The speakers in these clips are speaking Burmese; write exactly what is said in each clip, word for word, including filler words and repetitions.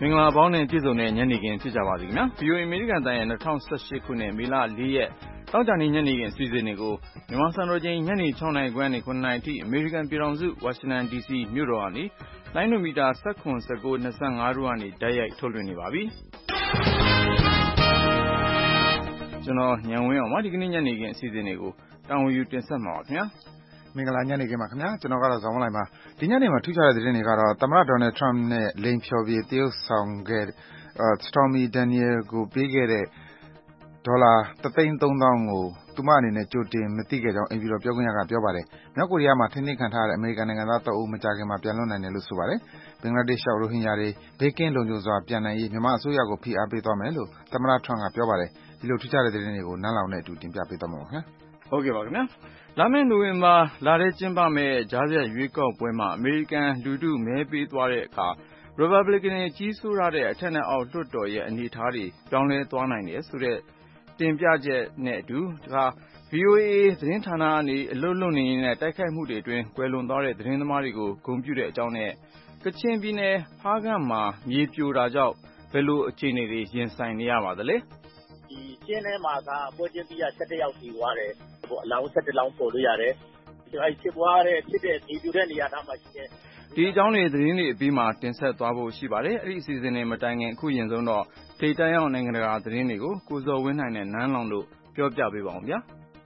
မင်္ဂလာပေါင်းနဲ့ပြည့်စုံတဲ့ညနေခင်းဖြစ်ကြပါစေခင်ဗျာ ဗီအိုအေ အမေရိကန်တိုင်းရဲ့၂၀၁၈ခုနှစ်မေလ၄ရက်တောက်ကြနေညနေခင်းအစီအစဉ်တွေကိုမြန်မာစံတော်ချိန်ညနေ၆နာရီခွဲနဲ့၇နာရီထိအမေရိကန်ပြည်ထောင်စုဝါရှင်တန်ဒီစီမြို့တော်ကနေလိုင်းနိုမီတာ၁၇ ၁၉ ၂၅တို့ကနေတိုက်ရိုက်ထုတ်လွှင့်နေပါပြီကျွန်တော်ညံဝင်းအောင်ပါဒီကနေ့ညနေခင်းအစီအစဉ်တွေကိုတာဝန်ယူတင်ဆက်မှာပါခင်ဗျာမင်္ဂလာညနေခင်းပါခင်ဗျာကျွန်တော်ကတော့ဇော်မလိုက်ပါဒီညနေမှာထူးခြားတဲ့သတင်းတွေကတော့သမ္မတဒေါ်နယ်ထရမ့်နဲ့လိင်ဖြော်ပြတရုတ်ဆောင်ခဲ့Stormy Daniels ကိုပေးခဲ့တဲ့ဒေါ်လာတစ်သိန်းသုံးသောင်းကိုသူမအနေနဲ့ကြိုတင်မသိခဲ့ကြောင်းအိမ်ဖြူတော်ပြောခွင့်ရကပြောပါတယ်မြောက်ကိုရီးယားမှာထိန်းသိမ်းခံထားရတဲ့အမေရိကန်နိုင်ငံသားသုံးဦးမကြာခင်မှာပြန်လွတ်နိုင်တယ်လို့ဆိုပါတယ်ဘင်္ဂလားဒေ့ရှ်ရောက်ရိုဟင်ဂျာတွေဘေးကင်းလုံခြုံစွာပြန်နိုင်ရေးမြန်မာအစိုးရကိုဖိအားပေးသွားမယ်လို့သမ္မတထရမ့်ကပြောပါတယ်ဒီလိုထူးခြားတဲ့သတင်းတွေကိုနန်းလောင်နဲ့အတူတင်ပြပေးသွားမှာပါခင်ဗျာဟုတ်ကဲ့ပါခင်ဗျာလာမယ့်နိုဝင်ဘာလထဲကျင်းပမယ့်ကြားဖြတ်ရွေးကောက်ပွဲမှာအမေရိကန်လူထုမဲပေးသွားတဲ့အခါRepublican တွေကြီးစိုးရတဲ့အထက်နဲ့အောက်လွှတ်တော်ရဲ့အနေအထားတွေပြောင်းလဲသွားနိုင်တယ်ဆိုတဲ့တင်ပြချက်နဲ့အတူဒါ ဗီအိုအေ သတင်းဌာနကနေအလွတ်လွတ်နေနဲ့တိုက်ခိုက်မှုတွေအတွင်းကွယ်လွန်သွားတဲ့သတင်းသမားတွေကိုဂုဏ်ပြုတဲ့အကြောင်းနဲ့ကချင်ပြည်နယ်ဖားကန့်မှာမြေပြိုတာကြောင့်ဘယ်လိုအခြေအနေတွေရင်ဆိုင်နေရပါသလဲဒီကျင်းထဲမှာကပွဲချင်းပြီးရ၁၁ယောက်ပြီးသွားတယ်ဟိုအလောင်း၁၁လောင်းပေါ်လို့ရတယ်အဲဒီဖြစ်ပွားတဲ့ဖြစ်တဲ့မြေပြိုတဲ့နေရာသားမှာရှိတဲ့ဒီအကြောင်းတွေသတင်းတွေအပြီးမှာတင်ဆက်သွားဖို့ရှိပါတယ်အဲ့ဒီအစီအစဉ်တွေမတိုင်ခင်အခုရင်ဆုံးတော့ထိပ်တန်းရောက်နိုင်ငံတကာသတင်းတွေကိုကိုဇော်ဝင်းနိုင်နဲ့နန်းလောင်တို့ပြောပြပေးပါအောင်ဗျာ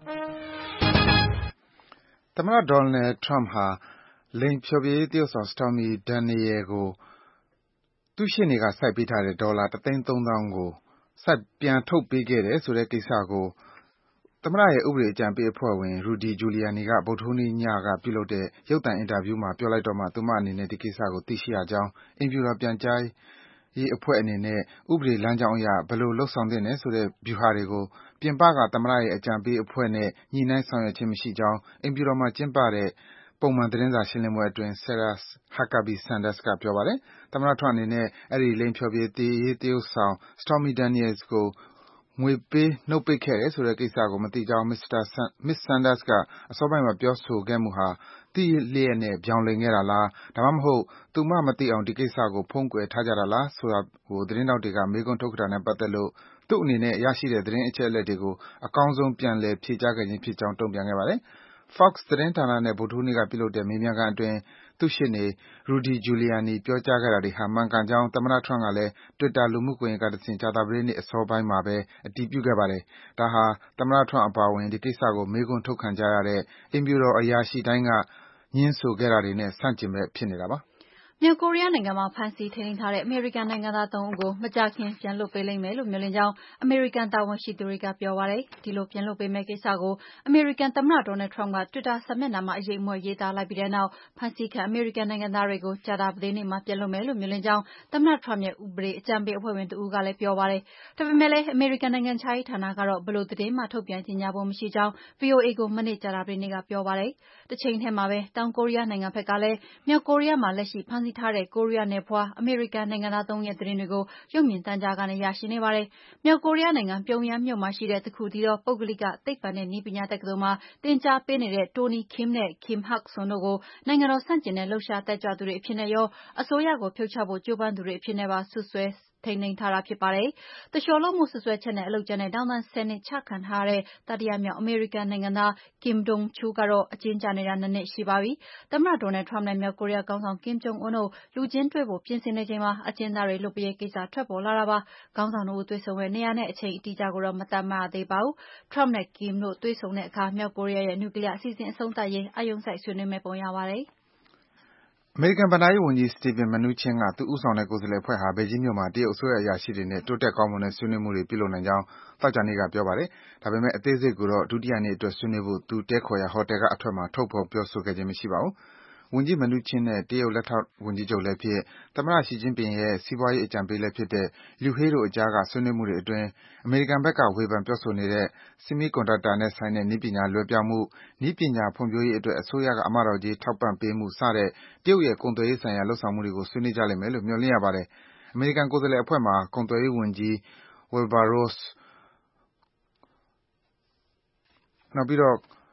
သမ္မတဒေါ်နယ်ထရမ့်ဟာလိင်ဖြော်ပြရေးတရုတ်ဆောင် Stormy Daniels ကိုသူ့ရှေ့နေကစိုက်ပေးထားတဲ့ဒေါ်လာတစ်သိန်းသုံးသောင်းကိုဆက်ပြန်ထုတ်ပေးခဲ့တယ်ဆိုတဲ့ကိစ္စကိုသမ္မတရဲ့ဥပဒေအကြံပေးအဖွဲ့ဝင် Rudy Giuliani ကဗုဒ္ဓဟူးနေ့ညကပြုလုပ်တဲ့ရုပ်သံအင်တာဗျူးမှာပြောလိုက်တော့မှသူမအနေနဲ့ဒီကိစ္စကိုသိရှိရကြောင်းအိမ်ဖြူတော်ပြန်ကြားရေးအဖွဲ့အနေနဲ့ဥပဒေလမ်းကြောင်းအရဘယ်လိုလုပ်ဆောင်သင့်တယ်ဆိုတဲ့ဗျူဟာတွေကိုပြင်ပကသမ္မတရဲ့အကြံပေးအဖွဲ့နဲ့ညှိနှိုင်းဆောင်ရွက်ခြင်းမရှိကြောင်းအိမ်ဖြူတော်မှာကျင်းပတဲ့ပုံမှန်သတင်းစာရှင်းလင်းပွဲအတွင်း Sarah Huckabee Sanders ကပြောပါတယ်သမ္မတထရမ့်အနေနဲ့အဲဒီလိင်ဖြော်ပြရေးတရုတ်ဆောင် Stormy Daniels ကိုငွေပေးနှုတ်ပိတ်ခဲ့တယ်ဆိုတဲ့ကိစ္စကိုမသိကြောင်း Miss Sanders ကအစောပိုင်းမှာပြောဆိုခဲ့မှုဟာသိလျက်နဲ့ဗြောင်လိမ်ခဲ့တာလားဒါမှမဟုတ်သူမမသိအောင်ဒီကိစ္စကိုဖုံးကွယ်ထားကြတာလားဆိုတာကိုသတင်းထောက်တွေကမေးခွန်းထုတ်ခဲ့တာနဲ့ပတ်သက်လို့သူ့အနေနဲ့ရရှိတဲ့သတင်းအချက်အလက်တွေကိုအကောင်းဆုံးပြန်လည်ဖြေကြားခဲ့ခြင်းဖြစ်ကြောင်းတုံ့ပြန်ခဲ့ပါတယ်။ Fox သတင်းဌာနနဲ့ဗုဒ္ဓဟူးနေ့ကပြုလုပ်တဲ့မေးမြန်းခန်းအတွင်းသူ့ရှေ့နေ Rudy Giuliani ပြောကြားခဲ့တာတွေဟာမှန်ကန်ကြောင်းသမ္မတထရမ့်ကလည်း Twitter လူမှုကွန်ရက်ကတဆင့်ကြာသပတေးနေ့အစောပိုင်းမှာပဲအတည်ပြုခဲ့ပါတယ်။ဒါဟာသမ္မတထရမ့်အပါအဝင်ဒီကိစ္စကိုမေးခွန်းထုတ်ခံကြရတဲ့အိမ်ဖြူတော်အရာရှိတိုင်းကငြင်းဆိုခဲ့တာတွေနဲ့ဆန့်ကျင်ဘက်ဖြစ်နေတာပါ။မြောက်ကိုရီးယားနိုင်ငံမှာဖမ်းဆီးထိန်းသိမ်းထားတဲ့အမေရိကန်နိုင်ငံသားသုံးဦးကိုမကြာခင်ပြန်လွှတ်ပေးလိမ့်မယ်လို့မျှော်လင့်ကြောင်းအမေရိကန်တာဝန်ရှိသူတွေကပြောပါတယ်။ဒီလိုပြန်လွှတ်ပေးမယ့်ကိစ္စကိုအမေရိကန်သမ္မတဒေါ်နယ်ထရမ့်က Twitter စာမျက်နှာမှာအရိပ်မြွက်ရေးသားလိုက်ပြီးတဲ့နောက်ဖမ်းဆီးခံအမေရိကန်နိုင်ငံသားတွေကိုကြာသပတေးနေ့မှာပြန်လွှတ်မယ်လို့မျှော်လင့်ကြောင်းသမ္မတထရမ့်ရဲ့ဥပဒေအကြံပေးအဖွဲ့ဝင်တဦးကလည်းပြောပါတယ်။ဒါပေမဲ့လည်းအမေရိကန်နိုင်ငံခြားရေးဌာနကတော့ဘယ်လိုသတင်းမှထုတ်ပြန်ကြေညာဖို့မရှိကြောင်း ဗွီအိုအေကိုမနေ့ကြာသပတေးနေ့ကပြောပါတယ်။တချိန်ထဲမှာပဲတောင်ကိုရီးယားနိုင်ငံဘက်ကလည်းမြောက်ကိုရီးယားမှာလက်ရှိဖမ်းဆီးထားတဲ့ကိုရီးယားနယ်ဖွားအမေရိကန်နိုင်ငံသားသုံးဦးရဲ့သတင်းတွေကိုရုပ်မြင်သံကြားကနေရရှိနေပါတယ်။မြောက်ကိုရီးယားနိုင်ငံပြုံယမ်းမြို့မှာရှိတဲ့တခုတည်းသောပုဂ္ဂလိကသိပ္ပံနဲ့နည်းပညာတက္ကသိုလ်မှာသင်ကြားပေးနေတဲ့ Tony Kim နဲ့ Kim Hak-Sun တို့ကိုနိုင်ငံတော်ဆန့်ကျင်တဲ့လှုပ်ရှားတက်ကြွသူတွေအဖြစ်နဲ့ရောအစိုးရကိုဖြုတ်ချဖို့ကြိုးပမ်းသူတွေအဖြစ်နဲ့ပါစွပ်စွဲထိန်းသိမ်းထားတာဖြစ်ပါတယ်။သူလျှော်လုပ်မှုစွပ်စွဲချက်နဲ့အလုပ်ကြမ်းနဲ့ထောင်ဒဏ်ဆယ်နှစ်ချခံထားရတဲ့တတိယမြောက်အမေရိကန်နိုင်ငံသား Kim Dong-Chul ကတော့အကျဉ်းကျနေတာနှစ်နှစ်ရှိပါပြီ။သမ္မတဒေါ်နယ်ထရမ့်နဲ့မြောက်ကိုရီးယားခေါင်းဆောင် Kim Jong Un တို့လူချင်းတွေ့ဖို့ပြင်ဆင်နေချိန်မှာအကျဉ်းသားတွေလွှတ်ပေးရေးကိစ္စထွက်ပေါ်လာတာပါ။ခေါင်းဆောင်နှစ်ဦးတွေ့ဆုံတဲ့နေရာနဲ့အချိန်အတိအကျကိုတော့မသတ်မှတ်ရသေးပါဘူး။ ထရမ့်နဲ့ Kim တို့တွေ့ဆုံတဲ့အခါမြောက်ကိုရီးယားရဲ့နျူကလီးယားအစီအစဉ်အဆုံးသတ်ရေးအာရုံစိုက်ဆွေးနွေးမယ့်ပုံရပါတယ်။အမေရိကန်ဘဏ္ဍာရေးဝန်ကြီး Steven Mnuchin ကသူဦးဆောင်တဲ့ကိုယ်စားလှယ်အဖွဲ့ဟာဘေဂျင်းမြို့မှာတရုတ်အစိုးရအရာရှိတွေနဲ့တိုးတက်ကောင်းမွန်တဲ့ဆွေးနွေးမှုတွေပြုလုပ်နိုင်ကြောင်းသောကြာနေ့ကပြောပါတယ်။ဒါပေမဲ့အသေးစိတ်ကိုတော့ဒုတိယနေ့အတွက်ဆွေးနွေးဖို့သူတည်းခိုရာဟိုတယ်ကအထွက်မှာထုတ်ဖော်ပြောဆိုခဲ့ခြင်းမရှိပါဘူး။ဝန်ကြီး Mnuchin နဲ့တရုတ်လက်ထောက်ဝန်ကြီးချုပ်လည်းဖြစ်သမ္မတ Xi Jinping ရဲ့စီးပွားရေးအကြံပေးလည်းဖြစ်တဲ့ Liu He တို့အကြားကဆွေးနွေးမှုတွေအတွင်းအမေရိကန်ဘက်ကဝေဖန်ပြောဆိုနေတဲ့ Semiconductor နဲ့ဆိုင်တဲ့နည်းပညာလွဲပြောင်းမှု၊နည်းပညာဖွံ့ဖြိုးရေးအတွက်အစိုးရကအမတော်ကြေးထောက်ပံ့ပေးမှုစတဲ့တရုတ်ရဲ့ကုန်သွယ်ရေးဆိုင်ရာလုပ်ဆောင်မှုတွေကိုဆွေးနွေးကြလိမ့်မယ်လို့မျှော်လင့်ရပါတယ်။အမေရိကန်ကိုယ်စားလှယ်အဖွဲ့မှာကုန်သွယ်ရေးဝန်ကြီး Wilbur Ross နောက်ပြီးတော့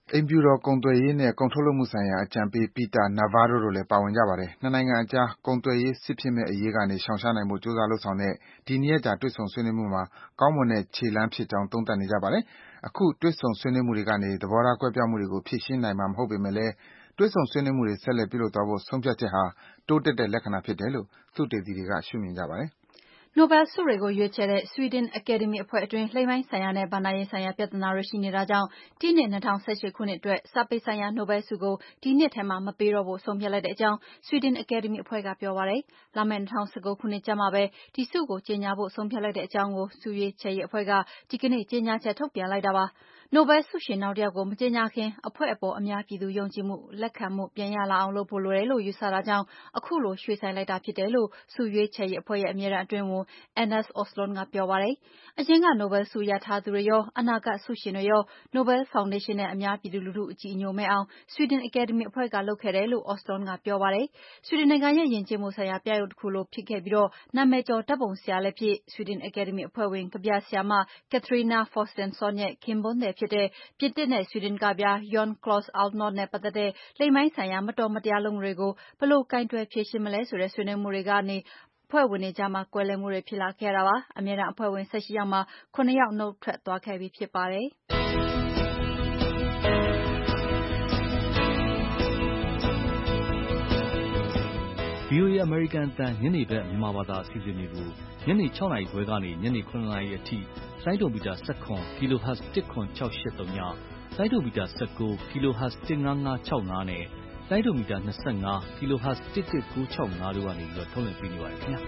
အိမ်ဖြူတော်ကုန်သွယ်ရေးနဲ့ ကုန်ထုတ်လုပ်မှုဆိုင်ရာအကြံပေး Peter Navarro တို့လည်း ပါဝင်ကြပါတယ်။ နှစ်နိုင်ငံအကြား ကုန်သွယ်ရေးစစ်ဖြစ်မယ့်အရေးကနေ ရှောင်ရှားနိုင်ဖို့ ကြိုးစားလုပ်ဆောင်တဲ့ ဒီ နှစ်ရက်ကြာ တွေ့ဆုံဆွေးနွေးမှုမှာ ကောင်းမွန်တဲ့ ခြေလှမ်းဖြစ်ကြောင်း သုံးသပ်နေကြပါတယ်။ အခု တွေ့ဆုံဆွေးနွေးမှုတွေကနေ သဘောထားကွဲပြားမှုတွေကို ဖြေရှင်းနိုင်မှာ မဟုတ်ပေမယ့်လည်း တွေ့ဆုံဆွေးနွေးမှုတွေ ဆက်လက်ပြုလုပ်သွားဖို့ ဆုံးဖြတ်ချက်ဟာ တိုးတက်တဲ့လက္ခဏာဖြစ်တယ်လို့ သုတေသီတွေက ရှုမြင်ကြပါတယ်။နိုဘယ်လ်ဆုတွေကို ရွေးချယ်တဲ့ ဆွီဒင်အကယ်ဒမီအဖွဲ့အတွင်း လိင်ပိုင်းဆိုင်ရာနဲ့ ဘဏ္ဍာရေးဆိုင်ရာ ပြဿနာတွေရှိနေတာကြောင့် ဒီနှစ် ၂၀၁၈ ခုနှစ်အတွက် စာပေဆိုင်ရာ နိုဘယ်လ်ဆုကို ဒီနှစ်ထဲမှာ မပေးတော့ဖို့ ဆုံးဖြတ်လိုက်တဲ့အကြောင်း ဆွီဒင်အကယ်ဒမီအဖွဲ့က ပြောပါတယ်။ လာမယ့် ၂၀၁၉ ခုနှစ်ကျမှပဲ ဒီဆုကို ကြေညာဖို့ ဆုံးဖြတ်လိုက်တဲ့အကြောင်းကို ဆုရွေးချယ်ရေးအဖွဲ့က ဒီကနေ့ ကြေညာချက်ထုတ်ပြန်လိုက်တာပါ။ နိုဘယ်လ်ဆုရှင်နောက်တယောက်ကို မကြေညာခင် အဖွဲ့အပေါ် အများပြည်သူယုံကြည်မှု လက်ခံမှု ပြန်ရလာအောင်လုပ်ဖို့ လိုတယ်လို့ ယူဆတာကြောင့် ခုလို ရွှေ့ဆိုင်းလိုက်တာဖြစ်တယ်လို့ ဆုရွေးချယ်ရေးအဖွဲ့ရဲ့ အမြဲတမ်းအတွင်းဝန် Anders Åslund ကပြောပါတယ်။ အရင်က နိုဘယ်လ်ဆုရထားသူတွေရော အနာဂတ်ဆုရှင်တွေရော နိုဘယ်လ်ဖောင်ဒေးရှင်းနဲ့ အများပြည်သူလူထု အကြည်အညိုမဲ့အောင် ဆွီဒင်အကယ်ဒမီအဖွဲ့က လုပ်ခဲ့တယ်လို့ Åslund ကပြောပါတယ်။ ဆွီဒင်နိုင်ငံရဲ့ ယဉ်ကျေးမှုဆိုင်ရာပြယုဂ်တခုလိုဖြစ်ခဲ့ပြီး နာမည်ကျော် ဓာတ်ပုံဆရာလည်းဖြစ်၊ ဆွီဒင်အကယ်ဒမီအဖွဲ့ဝင် ကဗျာဆရာမ Katarina Frostenson ရဲ့ ခင်ပွန်းသည်ဖြစ်တဲ့ ပြင်သစ်နဲ့ ဆွီဒင်ကဗျာ Jan Claes Almond နဲ့ပတ်သက်တဲ့ လိင်ပိုင်းဆိုင်ရာ မတော်မတရားလုပ်မှုတွေကို ဘယ်လိုကိုင်တွယ်ဖြေရှင်းမလဲဆိုတဲ့ ဆွေးနွေးမှုတွေကနေ အဖွဲ့ဝင်တွေကြား ကွဲလွဲမှုတွေဖြစ်လာခဲ့တာပါ။ အမြဲတမ်းအဖွဲ့ဝင် ၁၈ ယောက်မှာ ၇ ယောက် နုတ်ထွက်သွားခဲ့ပြီးဖြစ်ပါတယ်။ဗွီအိုအေ အမေရိကန်အသံ ညနေဘက် မြန်မာဘာသာအစီအစဉ်တွေကို ညနေ ၆ နာရီခွဲကနေ ညနေ ၇ နာရီအထိ လိုင်းဒိုမီတာ ၁၇ kHz ၁၇၆၈၃ ည၊ လိုင်းဒိုမီတာ ၁၉ kHz ၁၅၅၆၅ နဲ့ လိုင်းဒိုမီတာ ၂၅ kHz ၁၁၉၆၅ တို့ကနေ ထုတ်လွှင့်ပေးနေပါတယ်ခင်ဗျာ။